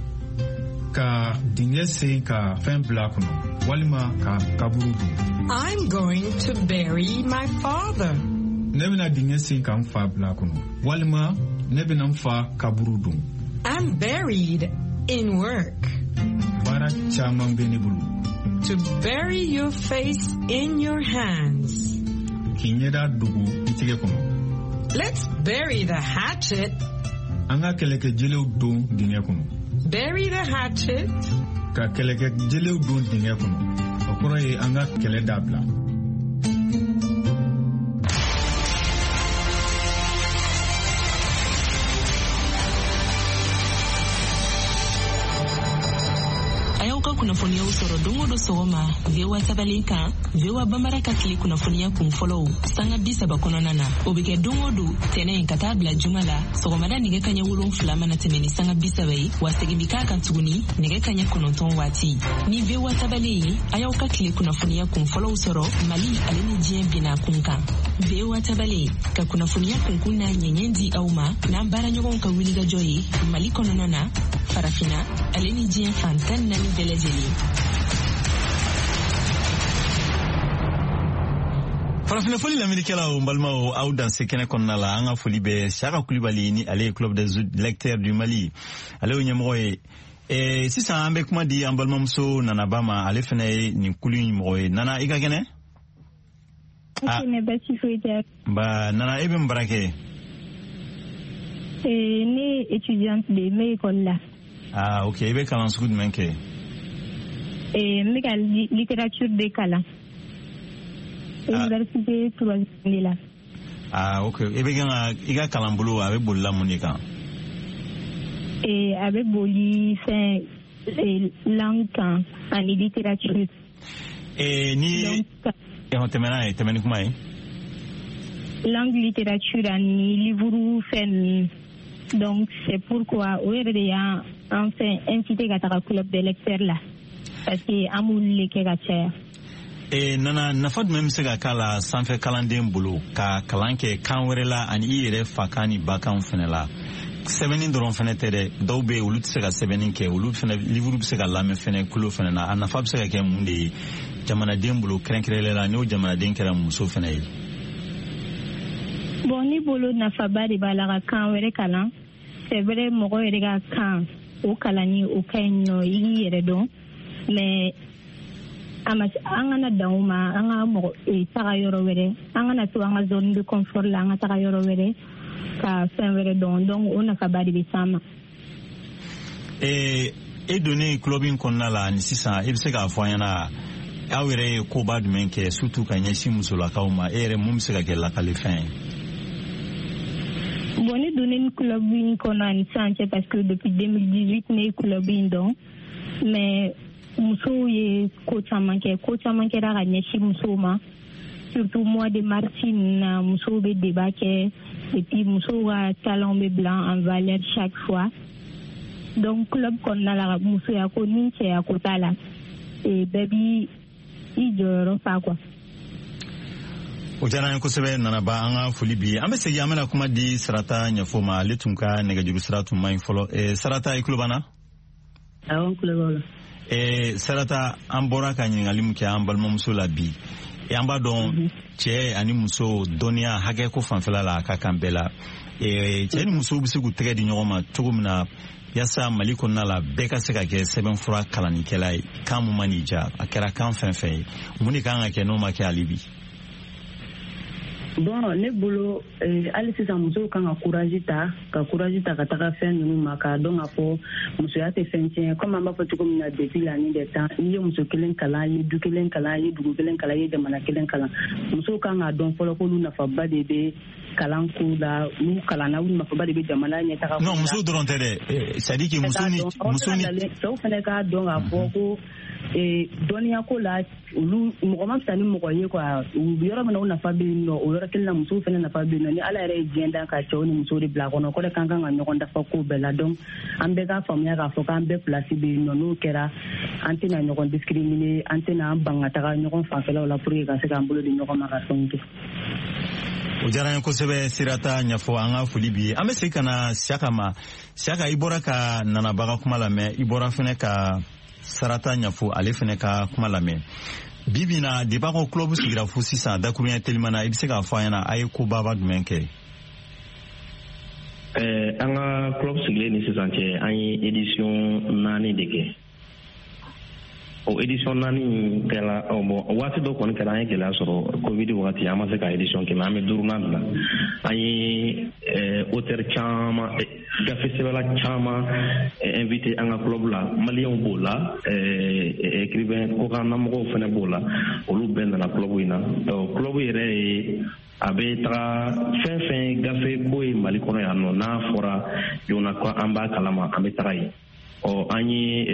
Ka dingese ka fen blakuno. Walima ka kaburudu.
I'm going to bury my father.
Nebina dingese ka mfa blakuno. Walima nebina mfa kaburudu.
I'm buried in work.
Bara chaman benibulu.
To bury your face in your hands.
Kinyeda dugu itige kono.
Let's bury the hatchet.
Anga keleke jele udon dinge kono.
Bury the hatchet.
Ka keleke jele udon dinge kono. Okoro ye anga kele dabla.
Kunafonia usoro dongo do soma vewa tabalika vewa bamaraka kili kunafonia kumfollow sanga bisa bakononana obike dongo do tene katabla jumala sogomada nige kanya wulon flama na temeni sanga bisa bai wasegibika kan tuguni nige kanya kononton wati ni vewa tabali ayauka kili kunafonia kumfollow usoro mali aleni jien bina kunka vewa tabali ka kunafonia kunkuna nyenyendi auma na mbara nyogon ka wiliga joyi mali kononana farafina aleni jien fantan nani beleje
Farafina foli l'Américain au Balmao au dans ce kene konna la anga foli be Siaka Koulibaly ni ale club des lecteurs du Mali ale onyemoy e si ça ambe kuma di ambalma muso nana bama ale fene ni kuli moy nana iga kene
ah ne basi foita
ba nana ebe mbarake
eh ni étudiante de me école là
ah OK ebe kalan skud menke
eh méga littérature de Kala. Université troisième là.
Ah OK. Ebe ganga iga kalambulu avec bolla monika.
Et avec boli c'est langue en littérature.
Et ni et on temena temeni kuma yi.
Langue littérature en livre fait donc c'est pourquoi au RDA enfin incité à club de lecteurs là. Parce que amul leke gacha
e nana nafad mem sega kala sanfe kalanden bulu ka kalanke kanwerela ani ire fakani bakan fenela sevenin doron fene tere dawbe ulut sega sevenin ke ulut fene livru sega lame fene kulo fene na nafab sega ke munde jamana den bulu krenkrela no jamana den kera muso fene yi
bon ni bulu nafaba de balaga kanwere kala c'est vrai mo go ere kan o kalani o kaino yi ere don mais ama an kana dan u ma an ka mɔgɔ taga yɔrɔ wɛrɛ an kana to an ka zone de confort la an ka taga yɔrɔ wɛrɛ ka fɛn wɛrɛ dɔn donc o nafaba de bɛ s'an ma.
e donnen club in kɔnɔna la ni sisan e bɛ se k'a fɔ an ɲɛna aw yɛrɛ ye koba jumɛn kɛ surtout ka ɲɛsin musolakaw ma e yɛrɛ mun bɛ se ka kɛ lakalifɛn ye.
Bon, ne donné club in kɔnɔ ni sisan cɛ parce que depuis deux mille dix-huit ne ye club in dɔn mais musow ye ko caman kɛ ko caman kɛra ka ɲɛsin musow ma surtout mois de mars ninnu na musow bɛ débat kɛ et puis musow ka talent bɛ bila en valeur chaque fois donc club kɔnɔna la musoya ko ni cɛya ko t'a la et bɛɛ bi i jɔyɔrɔ fa quoi.
O diyara n ye kosɛbɛ Nanaba, an ka foli bi an bɛ segin an bɛna kuma di Sarata ɲɛfɔ ma ale tun ka nɛgɛjuru sira tun man ɲi fɔlɔ. eh, Sarata i tulo b'an na?
Awɔ, n tulo b'aw la.
eh, Sarata an bɔra ka ɲininkali min kɛ an balimamuso la bi e an b'a dɔn cɛ ani muso dɔnniya hakɛ ko fanfɛla la a ka kan bɛɛ la. eh, cɛ ni muso bɛ se k'u tɛgɛ di ɲɔgɔn ma cogo min na yasa Mali kɔnɔna la bɛɛ ka se ka kɛ sɛbɛnfura kalannikɛla ye kan mun ma n'i ja a kɛra kan fɛn fɛn ye mun de kan ka kɛ n'o ma kɛ hali bi?
Bon, ne bolo hali sisan musow kan ka courage ta ka courage ta ka taga fɛn ninnu ma k'a dɔn k'a fɔ musoya tɛ fɛn tiɲɛ comme an b'a fɔ cogo min na depuis la nuit des temps n'i ye muso kelen kalan i ye du kelen kalan i ye dugu kelen kalan i ye jamana kelen kalan musow kan k'a dɔn fɔlɔ k'olu nafaba de bɛ kalan ko la n'u kalanna olu nafaba de bɛ jamana ɲɛtaga ko la.
Non, muso dɔrɔn tɛ dɛ, c'est à dire que muso ni muso ni
cɛw fana k'a dɔn k'a fɔ ko dɔnniya ko la olu mɔgɔ ma fisa ni mɔgɔ ye quoi yɔrɔ min na o nafa bɛ yen nɔ o yɔrɔ kelen na musow fana nafa bɛ yen nɔ ni Ala yɛrɛ ye diɲɛ da ka cɛw ni musow de bila a kɔnɔ o de kan kan ka ɲɔgɔn dafa ko bɛɛ la donc an bɛɛ k'a faamuya k'a fɔ k'an bɛɛ place bɛ yen nɔ n'o kɛra an tɛna ɲɔgɔn discriminer an tɛna an ban ka taga ɲɔgɔn fanfɛlaw la pour que ka se k'an bolo di ɲɔgɔn ma ka fɛnw kɛ.
O diyara n ye kosɛbɛ Sirata ɲɛfɔ an ka foli bi an bɛ segin ka na Siyaka ma. Siyaka i bɔra ka Nanaba ka kuma lamɛn i bɔra fana ka Sarata ɲɛfɔ ale fana ka kuma lamɛn bi bi in na depuis ko club sigira fo sisan dakurunya teliman na i bɛ se k'a fɔ an ɲɛna a ye kobaba jumɛn kɛ?
ɛɛ an ka club sigilen ni sisan cɛ an ye édition naani de kɛ o édition naani kɛra ɔ bɔn waati dɔ kɔni kɛra an ye gɛlɛya sɔrɔ covid wagati an ma se ka édition kɛ mɛ an bɛ duurunan dilan an ye auteur caman gafe sɛbɛla caman invité an ka club la maliyɛnw b'o la écrivain kokannamɔgɔw fana b'o la olu bɛɛ nana club in na donc club yɛrɛ ye a bɛ taga fɛn fɛn gafe ko ye Mali kɔnɔ yan nɔ n'a fɔra joona ko an b'a kalama an bɛ taga yen ɔ an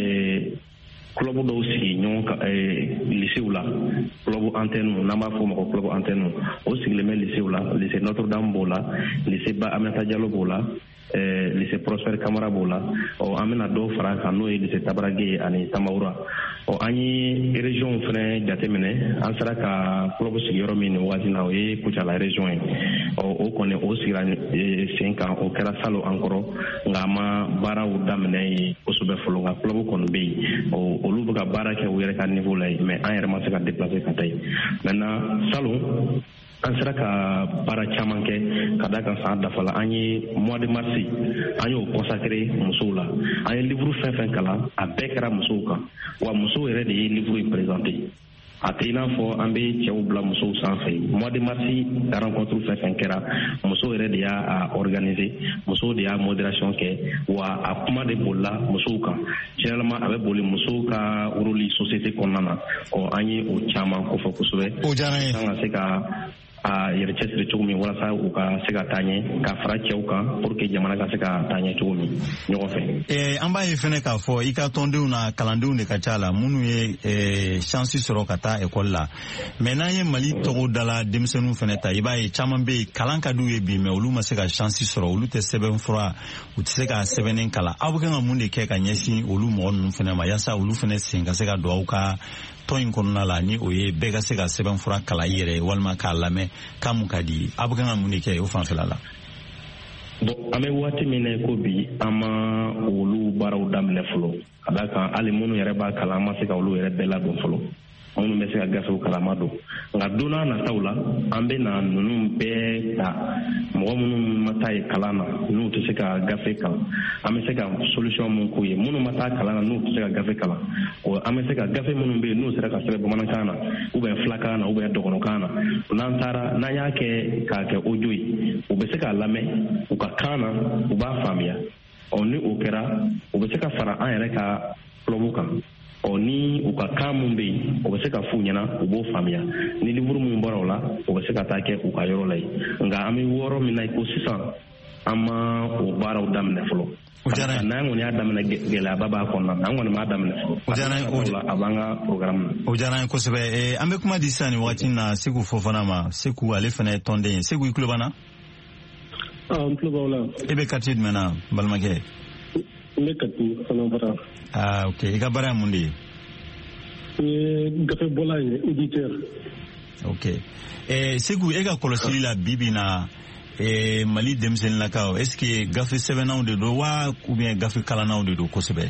ye club dɔw sigi ɲɔgɔn kan lycéew la club antenne n'an b'a fɔ o ma ko club antenne o sigilen bɛ lycéew la lycée Notre Dame b'o la lycée Ba Aminata Diallo b'o la lycée Prosper Camara b'o la ɔ an bɛna dɔw fara kan n'o ye lycée Tabarage ani Tamaoura ɔ an ye région fɛnɛ jateminɛ an sera ka club sigi yɔrɔ min nin waati na o ye Kucala région ye ɔ o kɔni o sigira sen kan o kɛra salo an kɔrɔ nka an ma baaraw daminɛ yen kosɛbɛ fɔlɔ nka club kɔni bɛ yen ɔ olu bɛ ka baara kɛ u yɛrɛ ka niveau la yen mais an yɛrɛ ma se ka déplacer ka taa yen maintenant salon an sera ka baara caman kɛ ka da kan san dafa la an ye mois de mars an y'o consacré musow la an ye livre fɛn fɛn kalan a bɛɛ kɛra musow kan wa musow yɛrɛ de ye livre in présenté a tɛ i n'a fɔ an bɛ cɛw bila musow sanfɛ mois de mars rencontre fɛn fɛn kɛra musow yɛrɛ de y'a organiser musow de y'a modération kɛ wa a kuma de bolila musow kan généralement a bɛ boli musow ka rôle société kɔnɔna na ɔ an ye o caman kofɔ kosɛbɛ
o diyara n ye
an ka se ka a yɛrɛ cɛsiri cogo min walasa u ka se ka taa ɲɛ ka fara cɛw kan pour que jamana ka se ka taa ɲɛ cogo min ɲɔgɔn fɛ.
Eh, an b'a ye fɛnɛ k'a fɔ i ka tɔndenw na kalandenw de ka ca la minnu ye eh, chance sɔrɔ ka taa ekɔli la mais n'an ye Mali tɔgɔ dala denmisɛnninw fɛnɛ ta i b'a ye caman bɛ yen kalan ka d'u ye bi mais olu ma se ka chance sɔrɔ olu tɛ sɛbɛn fura u tɛ se ka sɛbɛnnen kalan aw bɛ kan ka mun de kɛ ka ɲɛsin olu mɔgɔ ninnu fɛnɛ ma yaasa olu fɛnɛ sen ka se ka don aw ka tɔn in kɔnɔna la ni o ye bɛɛ ka se ka sɛbɛn fura kalan i yɛrɛ walima k'a lamɛn k'a mun ka di aw bɛ kan ka mun de kɛ o fanfɛla la.
bon an bɛ waati min na ko bi an ma olu baaraw daminɛ fɔlɔ ka d'a kan hali minnu yɛrɛ b'a kalan an ma se ka olu yɛrɛ bɛɛ ladon fɔlɔ minnu bɛ se ka gafew kalama don nka don n'a nataw la an bɛ na ninnu bɛɛ ta mɔgɔ minnu ma taa ye kalan na n'u tɛ se ka gafe kalan an bɛ se ka solution mun k'u ye minnu ma taa kalan na n'u tɛ se ka gafe kalan an bɛ se ka gafe minnu bɛ yen n'u sera ka sɛbɛn bamanankan na ou bien filakan na ou bien dɔgɔnɔkan na n'an taara n'an y'a kɛ k'a kɛ audio ye u bɛ se k'a lamɛn u ka kan na u b'a faamuya ɔ ni o kɛra u bɛ se ka fara an yɛrɛ ka kulɔbu kan ɔ ni u ka kan mun bɛ yen u bɛ se ka f'u ɲɛna u b'o faamuya ni livre mun bɔra o la u bɛ se ka taa kɛ u ka yɔrɔ la yen nka an bɛ wɔɔrɔ min na i ko sisan an ma o baaraw daminɛ fɔlɔ n'an kɔni y'a daminɛ gɛlɛyaba b'a kɔnɔna na an kɔni m'a daminɛ fɔlɔ a b'an ka programme na.
O diyara n ye kosɛbɛ an bɛ kuma di sisan nin wagati in na Seku Fofana ma Seku ale fana ye tɔnden ye Seku i tulo b'an na.
n tulo b'aw la.
e bɛ quartier jumɛn na balimakɛ.
n bɛ Kati fana bara.
ah ok i ka baara ye mun de ye.
n ye gafe bɔla ye éditeur.
ok eh, Seku e ka kɔlɔsili la bi bi na eh, Mali denmisɛnninlakaw est ce que gafe sɛbɛnnaw de don wa ou bien gafe kalannaw de don kosɛbɛ.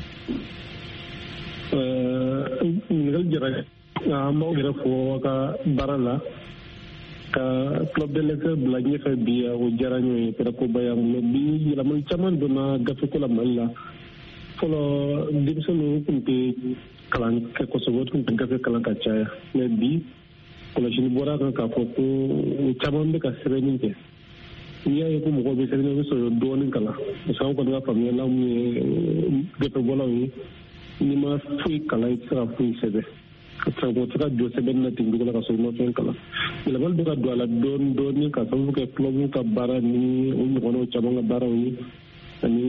ɲininkali diyara an b'aw yɛrɛ fɔ ka baara la ka club de lecture bila ɲɛfɛ bi o diyara n ye kɛra koba ye mais bi yɛlɛmali caman donna gafeko la Mali la fɔlɔ denmisɛnninw tun tɛ kalan kɛ kosɛbɛ o tun tɛ gafe kalan ka caya mais bi kɔlɔsili bɔra kan k'a fɔ ko o caman bɛ ka sɛbɛnni kɛ n'i y'a ye ko mɔgɔw bɛ sɛbɛnni bɛ sɔrɔ dɔɔnin kalan parce que an kɔni ka faamuyala mun ye gafebɔlaw ye n'i ma foyi kalan i tɛ se ka foyi sɛbɛn sabu tɛ ka jɔ sɛbɛnni na ten dugu la ka sɔrɔ i ma fɛn kalan yɛlɛmali bɛ ka don a la dɔɔnin dɔɔnin ka sababu kɛ club ka baara ni o ɲɔgɔnnaw caman ka baaraw ye ani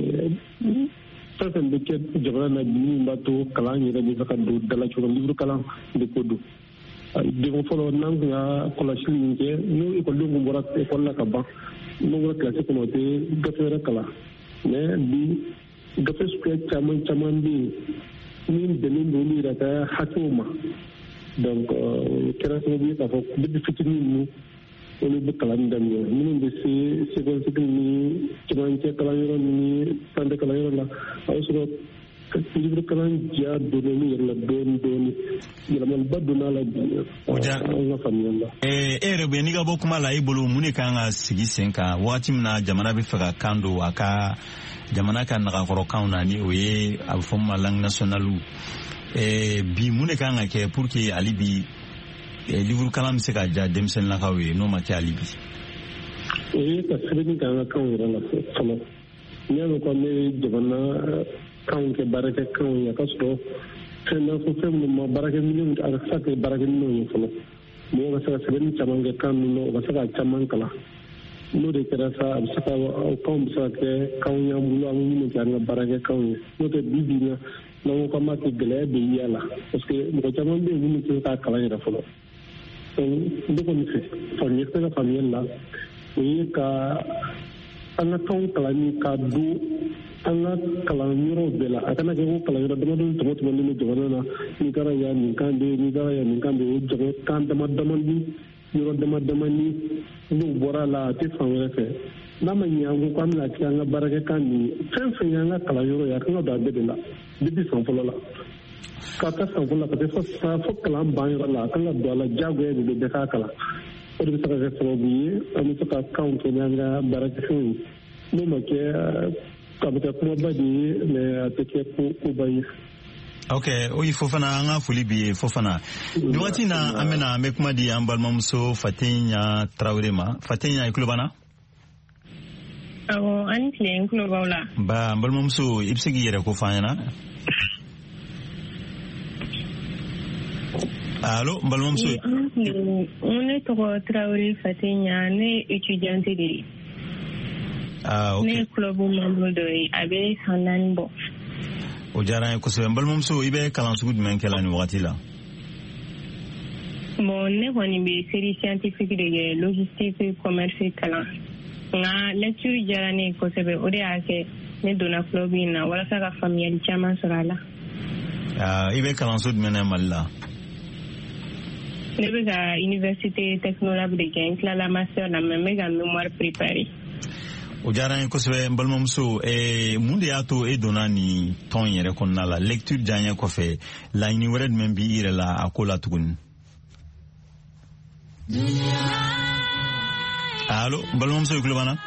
fɛn fɛn bɛ kɛ jamana na bi min b'a to kalan yɛrɛ bɛ se ka don dala cogo livre kalan de ko don degun fɔlɔ n'an tun ka kɔlɔsili min kɛ n'o ekɔlidenw kun bɔra ekɔli la ka ban n'o bɔra kilasi kɔnɔ o tɛ gafe wɛrɛ kalan mais bi gafe suguya caman caman bɛ yen min bɛnnen don olu yɛrɛ ka hakɛw ma donc kɛra sababu ye k'a fɔ depuis fitinin ninnu olu bɛ kalan daminɛ minnu bɛ se secondaire ni cɛmancɛ kalanyɔrɔ ni sanfɛ kalanyɔrɔ la a bɛ sɔrɔ livre kalan ja donna olu yɛrɛ la dɔɔnin dɔɔnin yɛlɛmaliba donna a la bi an ka faamuyali la.
e yɛrɛ bɛ n'i ka bɔ kuma la i bolo mun de kan ka sigi sen kan wagati min na jamana bɛ fɛ ka kan don a ka jamana ka nagakɔrɔkanw na ni o ye a bɛ fɔ min ma langue nationale eh, bi mun de kan ka kɛ pour que hali bi eh, livre kalan bɛ se ka ja denmisɛnninlakaw ye n'o ma kɛ hali bi.
o ye ka sɛbɛnni kɛ an ka kanw yɛrɛ la fɔlɔ n'i y'a mɛn ko an bɛ jamana kanw kɛ baarakɛkanw ye a ka sɔrɔ fɛn n'a fɔ fɛn minnu ma baarakɛminɛnw a ka se ka kɛ baarakɛminɛnw ye fɔlɔ mɔgɔw ka se ka sɛbɛnni caman kɛ kan ninnu na o ka se ka caman kalan n'o de kɛra sa a bɛ se ka o kanw bɛ se ka kɛ kanw y'an bolo an bɛ minnu kɛ an ka baarakɛkanw ye n'o tɛ bi bi in na n'an ko k'an b'a kɛ gɛlɛya bɛ y'a la parce que mɔgɔ caman bɛ yen minnu tɛ k'a kalan yɛrɛ fɔlɔ donc ne kɔni fɛ faamuyali tɛ ka faamuyali la o ye ka an ka kanw kalanni ka don an ka kalanyɔrɔw bɛɛ la a kana kɛ ko kalanyɔrɔ damadɔ tɔmɔ tɔmɔlen bɛ jamana na n'i taara yan nin kan bɛ yen n'i taara yan nin kan bɛ yen o jama kan dama damani yɔrɔ dama damani n'o bɔra a la a tɛ fan wɛrɛ fɛ n'a ma ɲɛ an ko k'an bɛna kɛ an ka baarakɛkan nin fɛn fɛn y'an ka kalanyɔrɔ ye a kan ka don a bɛɛ de la depuis san fɔlɔ la ka taa san fɔlɔ la ka taa fɔ san fɔ kalan ban yɔrɔ la a kan ka don a la diyagoya de bɛ bɛɛ k'a kalan o de bɛ se ka kɛ sababu ye an bɛ se ka kanw kɛ n'an ka baarakɛfɛnw ye n'o ma kɛ a bɛ kɛ kumaba de ye mais a tɛ kɛ koba ye.
ok oyi Fofana an ka foli bi ye Fofana ni waati na an bɛna an bɛ kuma di an balimamuso Fatiɲa Tarawele ma Fatiɲa i tulo b'an na.
awɔ an ni tile n tulo b'aw la.
ba an balimamuso i bɛ se k'i yɛrɛ ko f'an ɲɛna. allo n balimamuso.
ne tɔgɔ Tarawele Fatiɲa ne ye étudiante de ye.
ah ok
ne ye club membre dɔ ye a bɛ san naani bɔ.
o diyara n ye kosɛbɛ n balimamuso i bɛ kalan sugu jumɛn kɛ la nin wagati la.
bon ne kɔni bɛ série scientifique de kɛ logistique commerce kalan nka lecture diyara ne ye kosɛbɛ o de y'a kɛ ne donna club in na walasa ka faamuyali caman sɔrɔ a la.
ah i bɛ kalanso jumɛn na Mali la.
ne bɛ ka université technolab de kɛ n tilala master la mais n bɛ ka mémoire préparé.
o diyara n ye kosɛbɛ n balimamuso eh, mun de y'a to e donna ni tɔn yɛrɛ kɔnɔna la lecture diya kɔfɛ laɲini wɛrɛ jumɛn b'i yɛrɛ la a ko la tuguni. Allo balimamuso i tulo b'an na.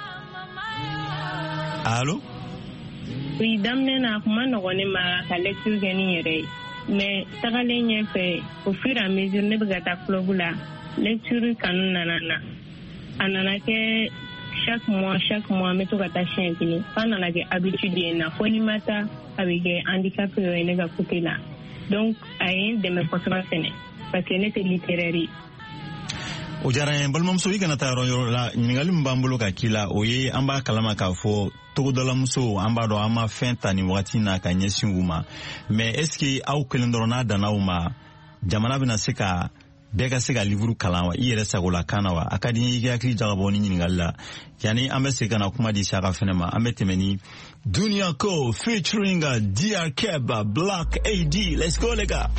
Allo.
Oui, daminɛ na a kuma nɔgɔn ne ma ka lecture kɛ ni yɛrɛ ye mais tagalen ɲɛfɛ au fur et à mesure ne bɛ ka taa club la lecture kanu nana na a nana kɛ chaque mois chaque mois n bɛ to ka taa siɲɛ kelen f'a nana kɛ habitude ye na fo ni ma taa a bɛ kɛ handicap ye ne ka côté la donc a ye n dɛmɛ kosɛbɛ fɛnɛ parce que ne tɛ littéraire ye.
O diyara n ye balimamuso i kana taa yɔrɔ yɔrɔ la ɲininkali min b'an bolo ka k'i la o ye an b'a kalama k'a fɔ togodalamuso an b'a dɔn an ma fɛn ta nin wagati na ka ɲɛsin u ma mais est ce que aw kelen dɔrɔn n'a danna u ma jamana bɛna se ka bɛɛ ka se ka livre kalan wa i yɛrɛ sagola kan na wa a ka di n ye i ka hakili jagabɔ ni ɲininkali la yanni an bɛ se ka na kuma di Saka fɛnɛ ma an bɛ tɛmɛ ni Dunia Ko featuring D R Keb Black A D. Let's go les gars.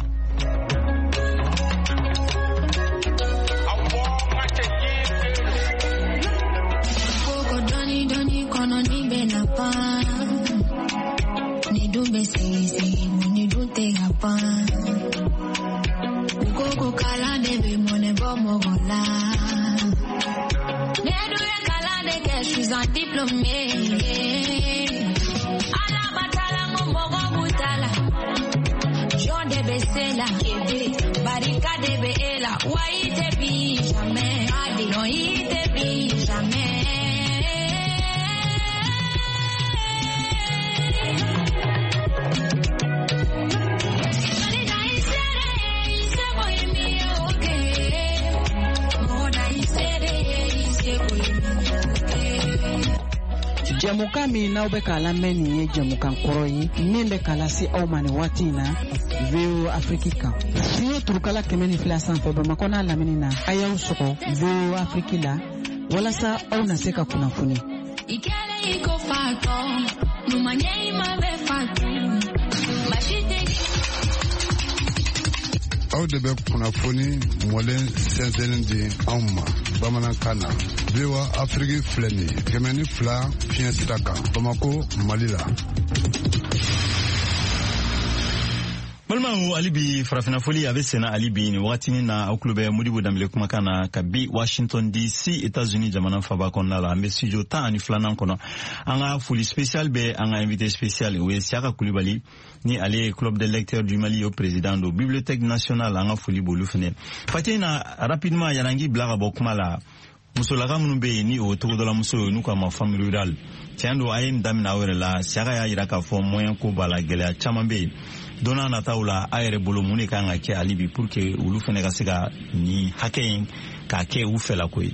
Ni dube se se ni dute hapa ukoko kala debe mone bomo gola ne dube kala de que je suis un diplômé ala batala mo mogo butala Jean debe sela kebe barika debe ela wai te bi jamais adi no ite bi jamais.
Jamuka min n'aw bɛ k'a lamɛn nin ye jamukan kɔrɔ ye min bɛ k'a lase aw ma nin waati in na V O Afrique kan. Fiɲɛ turukala kɛmɛ ni fila sanfɛ Bamakɔ n'a lamini na a y'aw sɔgɔ V O Afrique la walasa aw na se ka kunnafoni.
Aw de bɛ kunnafoni mɔlen sɛnsɛnnin di anw ma bamanankan na V O Afrique filɛ nin ye kɛmɛ ni fila fiɲɛ sira kan Bamako Mali la.
balimaw ali bi farafinafoli a bɛ senna ali bi nin wagatinin na aw tulo bɛ Modibo Dambele kumakan na ka bi Washington D C États-Unis jamana faba kɔnɔna la an bɛ studio tan ani filanan kɔnɔ an ka foli spécial bɛ an ka invité spécial o ye Siaka Kulibali ni ale ye club des lecteurs du Mali o président do bibliothèque nationale an ka foli b'olu fɛnɛ fati na rapidement yarangi bila ka bɔ kuma la musolaka minnu bɛ yen ni o togodalamuso ye n'u k'a ma femme rurale tiɲɛ don a ye nin daminɛ aw yɛrɛ la Siaka y'a jira k'a fɔ moyen ko b'a la gɛlɛya caman bɛ yen don n'a nataw la a yɛrɛ bolo mun de kan ka kɛ hali bi pour que olu fɛnɛ ka se ka nin hakɛ in k'a kɛ u fɛla ko ye.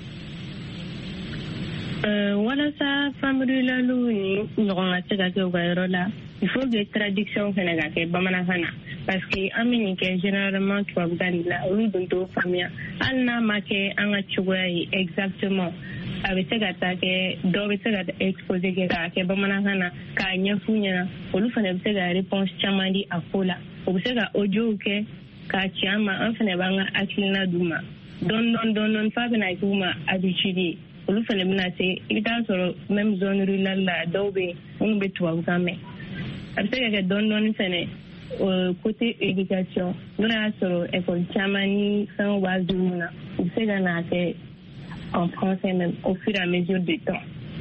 walasa femme rurale ni ɲɔgɔn ka se ka kɛ u ka yɔrɔ la il faut que traduction fɛnɛ ka kɛ bamanankan na parce que an bɛ nin kɛ généralement tubabukan de la olu dun t'o faamuya hali n'a ma kɛ an ka cogoya ye exactement a bɛ se ka taa kɛ dɔw bɛ se ka expose kɛ k'a kɛ bamanankan na k'a ɲɛfu ɲɛna olu fana bɛ se ka réponse caman di a ko la o bɛ se ka audio kɛ k'a ci an ma an fana b'an ka hakilina d'u ma dɔɔni dɔɔni dɔɔni f'a bɛna k'u ma habitude ye olu fana bɛna se i bɛ taa sɔrɔ même zone rurale la dɔw bɛ yen minnu bɛ tubabukan mɛn a bɛ se ka kɛ dɔɔni dɔɔni fana côté éducation n'o y'a sɔrɔ école caman ni fɛnw b'a d'u na u bɛ se ka n'a kɛ en français même au fur et à mesure du temps.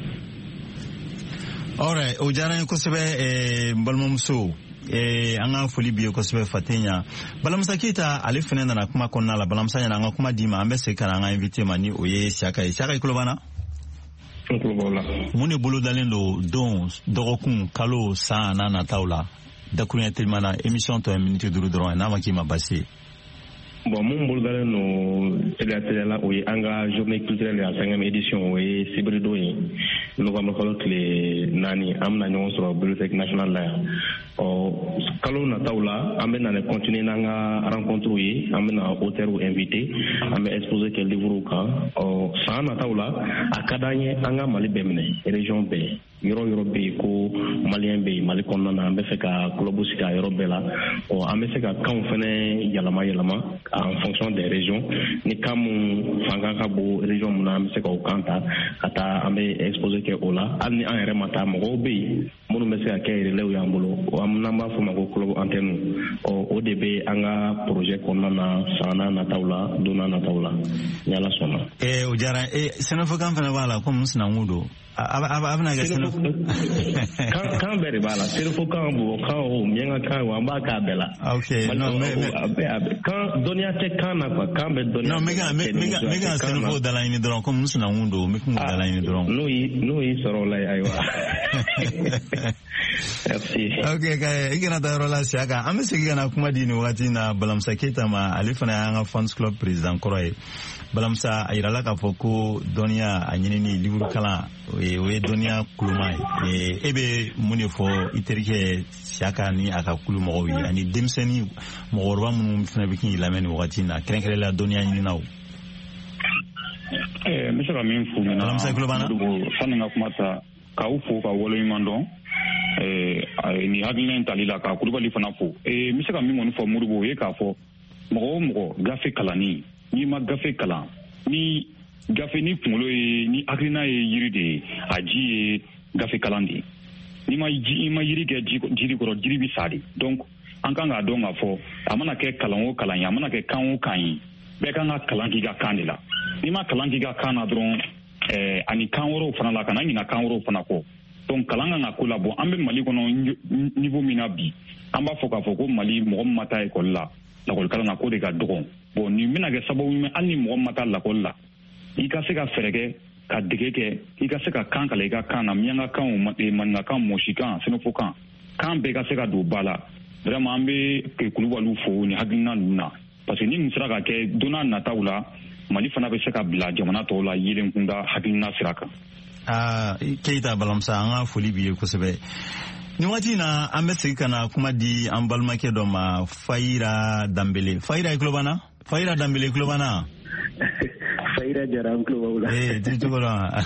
Alright, o diyara n ye kosɛbɛ n balimamuso an ka foli b'i ye kosɛbɛ Fatenya. Balamusa Keyita ale fɛnɛ nana kuma kɔnɔna la balamusa ɲɛna an ka kuma d'i ma an bɛ segin ka na an ka invité ma ni o ye Siaka ye. Siaka i tulo b'an na?
N tulo b'aw la.
Mun de bolo dalen don don dɔgɔkun kalo san n'a nataw la dakuruɲɛ telima na émission tɔ ye miniti duuru dɔrɔn ye n'a ma k'i ma basi ye.
Bon, mun bolo dalen no teliya teliya la o ye an ka journée culturelle ya cinquième édition o ye sibirido ye novembre kalo tile naani an bɛna ɲɔgɔn sɔrɔ bibliothèque nationale la yan ɔ kalo nataw la an bɛ na continuer n'an ka rencontre ye an bɛ na auteurw invité an bɛ exposé kɛ livre kan ɔ san nataw la a ka d'an ye an ka Mali bɛɛ minɛ région bɛɛ yɔrɔ yɔrɔ bɛ yen ko maliyɛn bɛ yen Mali kɔnɔna na an bɛ fɛ ka club sigi a yɔrɔ bɛɛ la ɔ an bɛ se ka kanw fana yɛlɛma yɛlɛma en fonction des régions ni kan mun fanga ka bon région mun na an bɛ se k'o kan ta ka taa an bɛ exposé kɛ o la hali ni an yɛrɛ ma taa mɔgɔw bɛ yen minnu bɛ se ka kɛ relais y'an bolo n'an b'a fɔ ma ko club antenne ɔ o de bɛ an ka projet kɔnɔna na san nataw la don n'a nataw la ni Ala sɔnna.
Ee o diyara ee sɛnɛfɔkan fana b'a la komi sinankun don. A bɛna kɛ sɛnɛfɔ
kan bɛɛ de b'a la sɛnɛfɔkan bɔbɔkan o miyankakan o an b'a k'a bɛɛ la.
Ok non mais
kan dɔnniya tɛ kan na quoi kan bɛ dɔnniya.
Non n bɛ ka n bɛ ka sɛnɛfɔw dalaɲini dɔrɔn komi sinankun don n bɛ kun dalaɲini dɔrɔn.
N'o y'i n'o y'i sɔrɔ o la ayiwa. Merci.
Ok k'a i kana taa yɔrɔ la si a kan an bɛ segin ka na kuma di nin wagati in na Balamusa Keyita ma ale fana y'an ka fans club président kɔrɔ ye. Balamusa a yirala k'a fɔ ko dɔnniya a ɲinini livre kalan o ye dɔnniya kuluma ye e bɛ mun de fɔ i terikɛ Siyaka ni a ka kulu mɔgɔw ye ani denmisɛnnin mɔgɔkɔrɔba minnu fana bɛ k'i lamɛn nin wagati in na kɛrɛnkɛrɛnnenya la dɔnniya ɲininaw.
Ɛɛ n bɛ se ka min f'u ɲɛna
Balamusa kulo b'an na
sanni n ka kuma ta k'aw fo ka waleɲuman dɔn ɛɛ nin hakilina in tali la ka Kulubali fana fo ee n bɛ se ka min kɔni fɔ Modibo o ye k'a fɔ mɔgɔ o mɔgɔ gafe kalanni n'i ma gafe kalan ni gafe ni kunkolo ye ni hakilina ye yiri de ye a ji ye gafe kalan de ye n'i ma ji i ma yiri kɛ jiri kɔrɔ jiri bɛ sa de donc an kan k'a dɔn k'a fɔ a mana kɛ kalan o kalan ye a mana kɛ kan o kan ye bɛɛ kan ka kalan k'i ka kan de la n'i ma kalan k'i ka kan na dɔrɔn ɛɛ ani kan wɛrɛw fana la kana ɲina kan wɛrɛw fana kɔ donc kalan kan ka ko la bon an bɛ Mali kɔnɔ niveau min na bi an b'a fɔ k'a fɔ ko Mali mɔgɔ min ma taa ekɔli la lakɔli kalan na ko de ka dɔgɔ bon nin bɛna kɛ sababu ye hali ni mɔgɔ min ma taa lakɔli la i ka se ka fɛɛrɛ kɛ ka dege kɛ i ka se ka kan kalan i ka kan na miyankakan maninkakan mɔsikan sɛnɛfɔkan kan bɛɛ ka se ka don ba la vraiment an bɛ Kulubaliw fo ni hakilina ninnu na parce que ni nin sera ka kɛ don n'a nataw la Mali fana bɛ se ka bila jamana tɔw la yelen kunda hakilina sira kan.
aa Keyita Balamusa an ka foli b'i ye kosɛbɛ. Nin waati in na an bɛ segin ka na kuma di an balimakɛ dɔ ma Fayira Danbele. Fayira i tulo b'an na? Fayira Danbele i tulo b'an na?
Fayira Jara an tulo b'aw la.
Ee ti cogo la.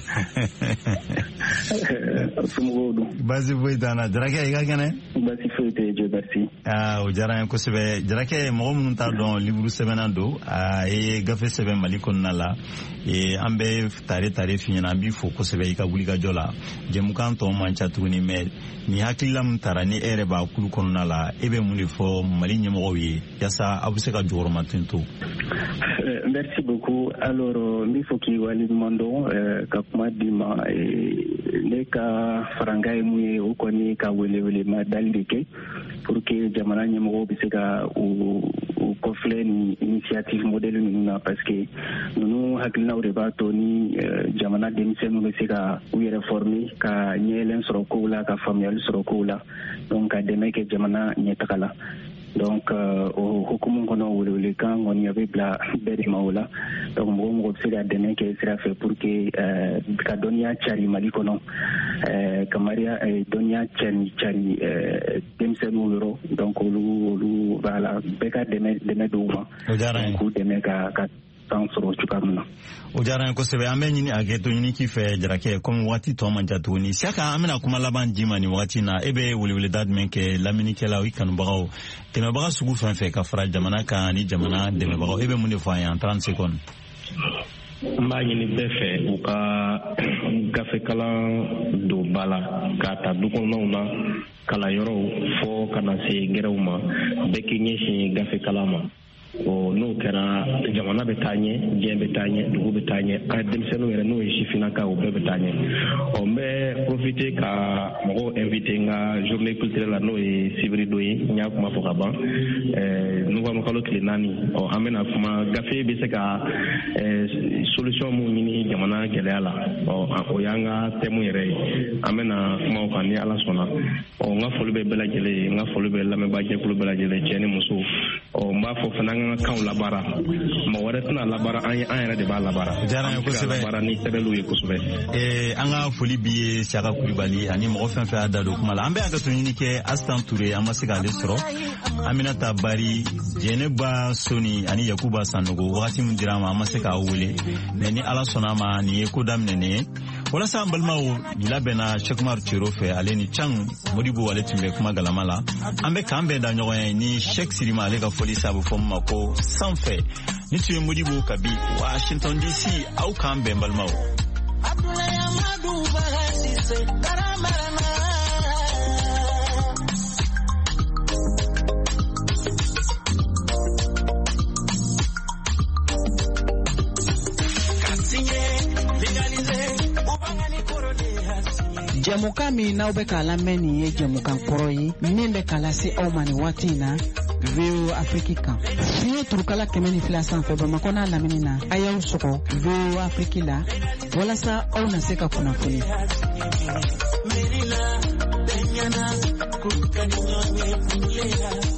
Somɔgɔw don.
Baasi foyi t'an na. Jarakɛ i ka kɛnɛ?
Baasi foyi tɛ Dieu merci.
aa o diyara n ye kosɛbɛ. Jarakɛ mɔgɔ minnu t'a dɔn livre sɛbɛnna don a ye gafe sɛbɛn Mali kɔnɔna la an bɛ tare tare f'i ɲɛna an b'i fo kosɛbɛ i ka wulikajɔ la jɛmukan tɔ man ca tuguni mais ni hakilila min tara ni e yɛrɛ b'a kulu kɔnɔna la e bɛ mun de fɔ Mali ɲɛmɔgɔw ye yaasa aw bɛ se ka jɔyɔrɔma tento.
Merci beaucoup. Alors n b'i fɔ k'i waleɲuman dɔn ka kuma d'i ma ne ka faranga ye mun ye o kɔni ka welewelema dali de kɛ pour que jamana ɲɛmɔgɔw bɛ se ka u kɔfilɛ ni initiative modèle ninnu na parce que ninnu hakilinaw de b'a to ni jamana denmisɛnninw bɛ se ka u yɛrɛ former ka ɲɛyɛlɛn sɔrɔ kow la ka faamuyali sɔrɔ kow la donc ka dɛmɛ kɛ jamana ɲɛtaga la. Donc o hukumu kɔnɔ welewelekan kɔni a bɛ bila bɛɛ de ma o la donc mɔgɔ mɔgɔ bɛ se ka dɛmɛ kɛ sira fɛ pour que ka dɔnniya cari Mali kɔnɔ ka mariya dɔnniya cari cari denmisɛnninw yɔrɔ donc olu olu voilà bɛɛ ka dɛmɛ dɛmɛ d'u ma k'u dɛmɛ ka ka kan sɔrɔ cogoya min na.
O diyara n ye kosɛbɛ an bɛ ɲini a kɛ to ɲini k'i fɛ Jarakɛ komi waati tɔ man ca tuguni Siyaka an bɛna kuma laban d'i ma nin wagati in na e bɛ weleweleda jumɛn kɛ lamɛnnikɛlaw i kanubagaw dɛmɛbaga sugu fɛn fɛn ka fara jamana kan ani jamana dɛmɛbagaw e bɛ mun de fɔ an ye en trente secondes.
N b'a ɲini bɛɛ fɛ u ka gafe kalan don ba la k'a ta du kɔnɔnaw na kalanyɔrɔw fɔ ka na se gɛrɛw ma bɛɛ k'i ɲɛsin gafe kalan ma. o n'o kɛra jamana bɛ taa ɲɛ diɲɛ bɛ taa ɲɛ dugu bɛ taa ɲɛ an denmisɛnninw yɛrɛ n'o ye sifinnaka o bɛɛ bɛ taa ɲɛ ɔ n bɛ profiter ka mɔgɔw inviter n ka journée culturelle la n'o ye sibirido ye n y'a kuma fɔ ka ban novembre kalo tile naani ɔ an bɛna kuma gafe bɛ se ka solution mun ɲini jamana gɛlɛya la ɔ o y'an ka thème yɛrɛ ye an bɛna kuma o kan ni Ala sɔnna ɔ n ka foli bɛ bɛɛ lajɛlen ye n ka foli bɛ lamɛnbaajɛkulu bɛɛ lajɛlen cɛ ni muso o n b'a fɔ fana an ka kanw labara mɔgɔ wɛrɛ tɛna labara an yɛrɛ de b'a labara
diyara n ye kosɛbɛ
labara ni sɛbɛnniw ye kosɛbɛ
ee an ka foli bi ye Saka Kulibali ani mɔgɔ fɛn fɛn y'a da don kuma la an bɛ hakɛto ɲini kɛ Astan Ture an ma se k'ale sɔrɔ Aminata Bari Jɛnɛba Soni ani Yakuba Sanogo wagati min dira ma an ma se k'a wele mais ni Ala sɔnna ma nin ye ko daminɛnen ye walasa an balimaw ni labɛnna Cheikhumar Tiro fɛ ale ni Can Modibo ale tun bɛ kuma galama la an bɛ k'an bɛɛ da ɲɔgɔn ye ni Sheikh Sirima ale ka foli sabu fɔ ma ko sanfɛ ni tun ye Modibo kabi Washington D C aw k'an bɛn balimaw
Jamukan min n'aw bɛ k'a lamɛn nin ye jamukan kɔrɔ ye min bɛ k'a lase aw ma nin waati in na V O Afrique kan fiɲɛ turukala kɛmɛ ni fila sanfɛ Bamakɔ n'a lamini na a y'aw sɔgɔ V O Afrique la walasa aw na se ka kunnafoni
Merina, Benyana, Kukani, Nyonye,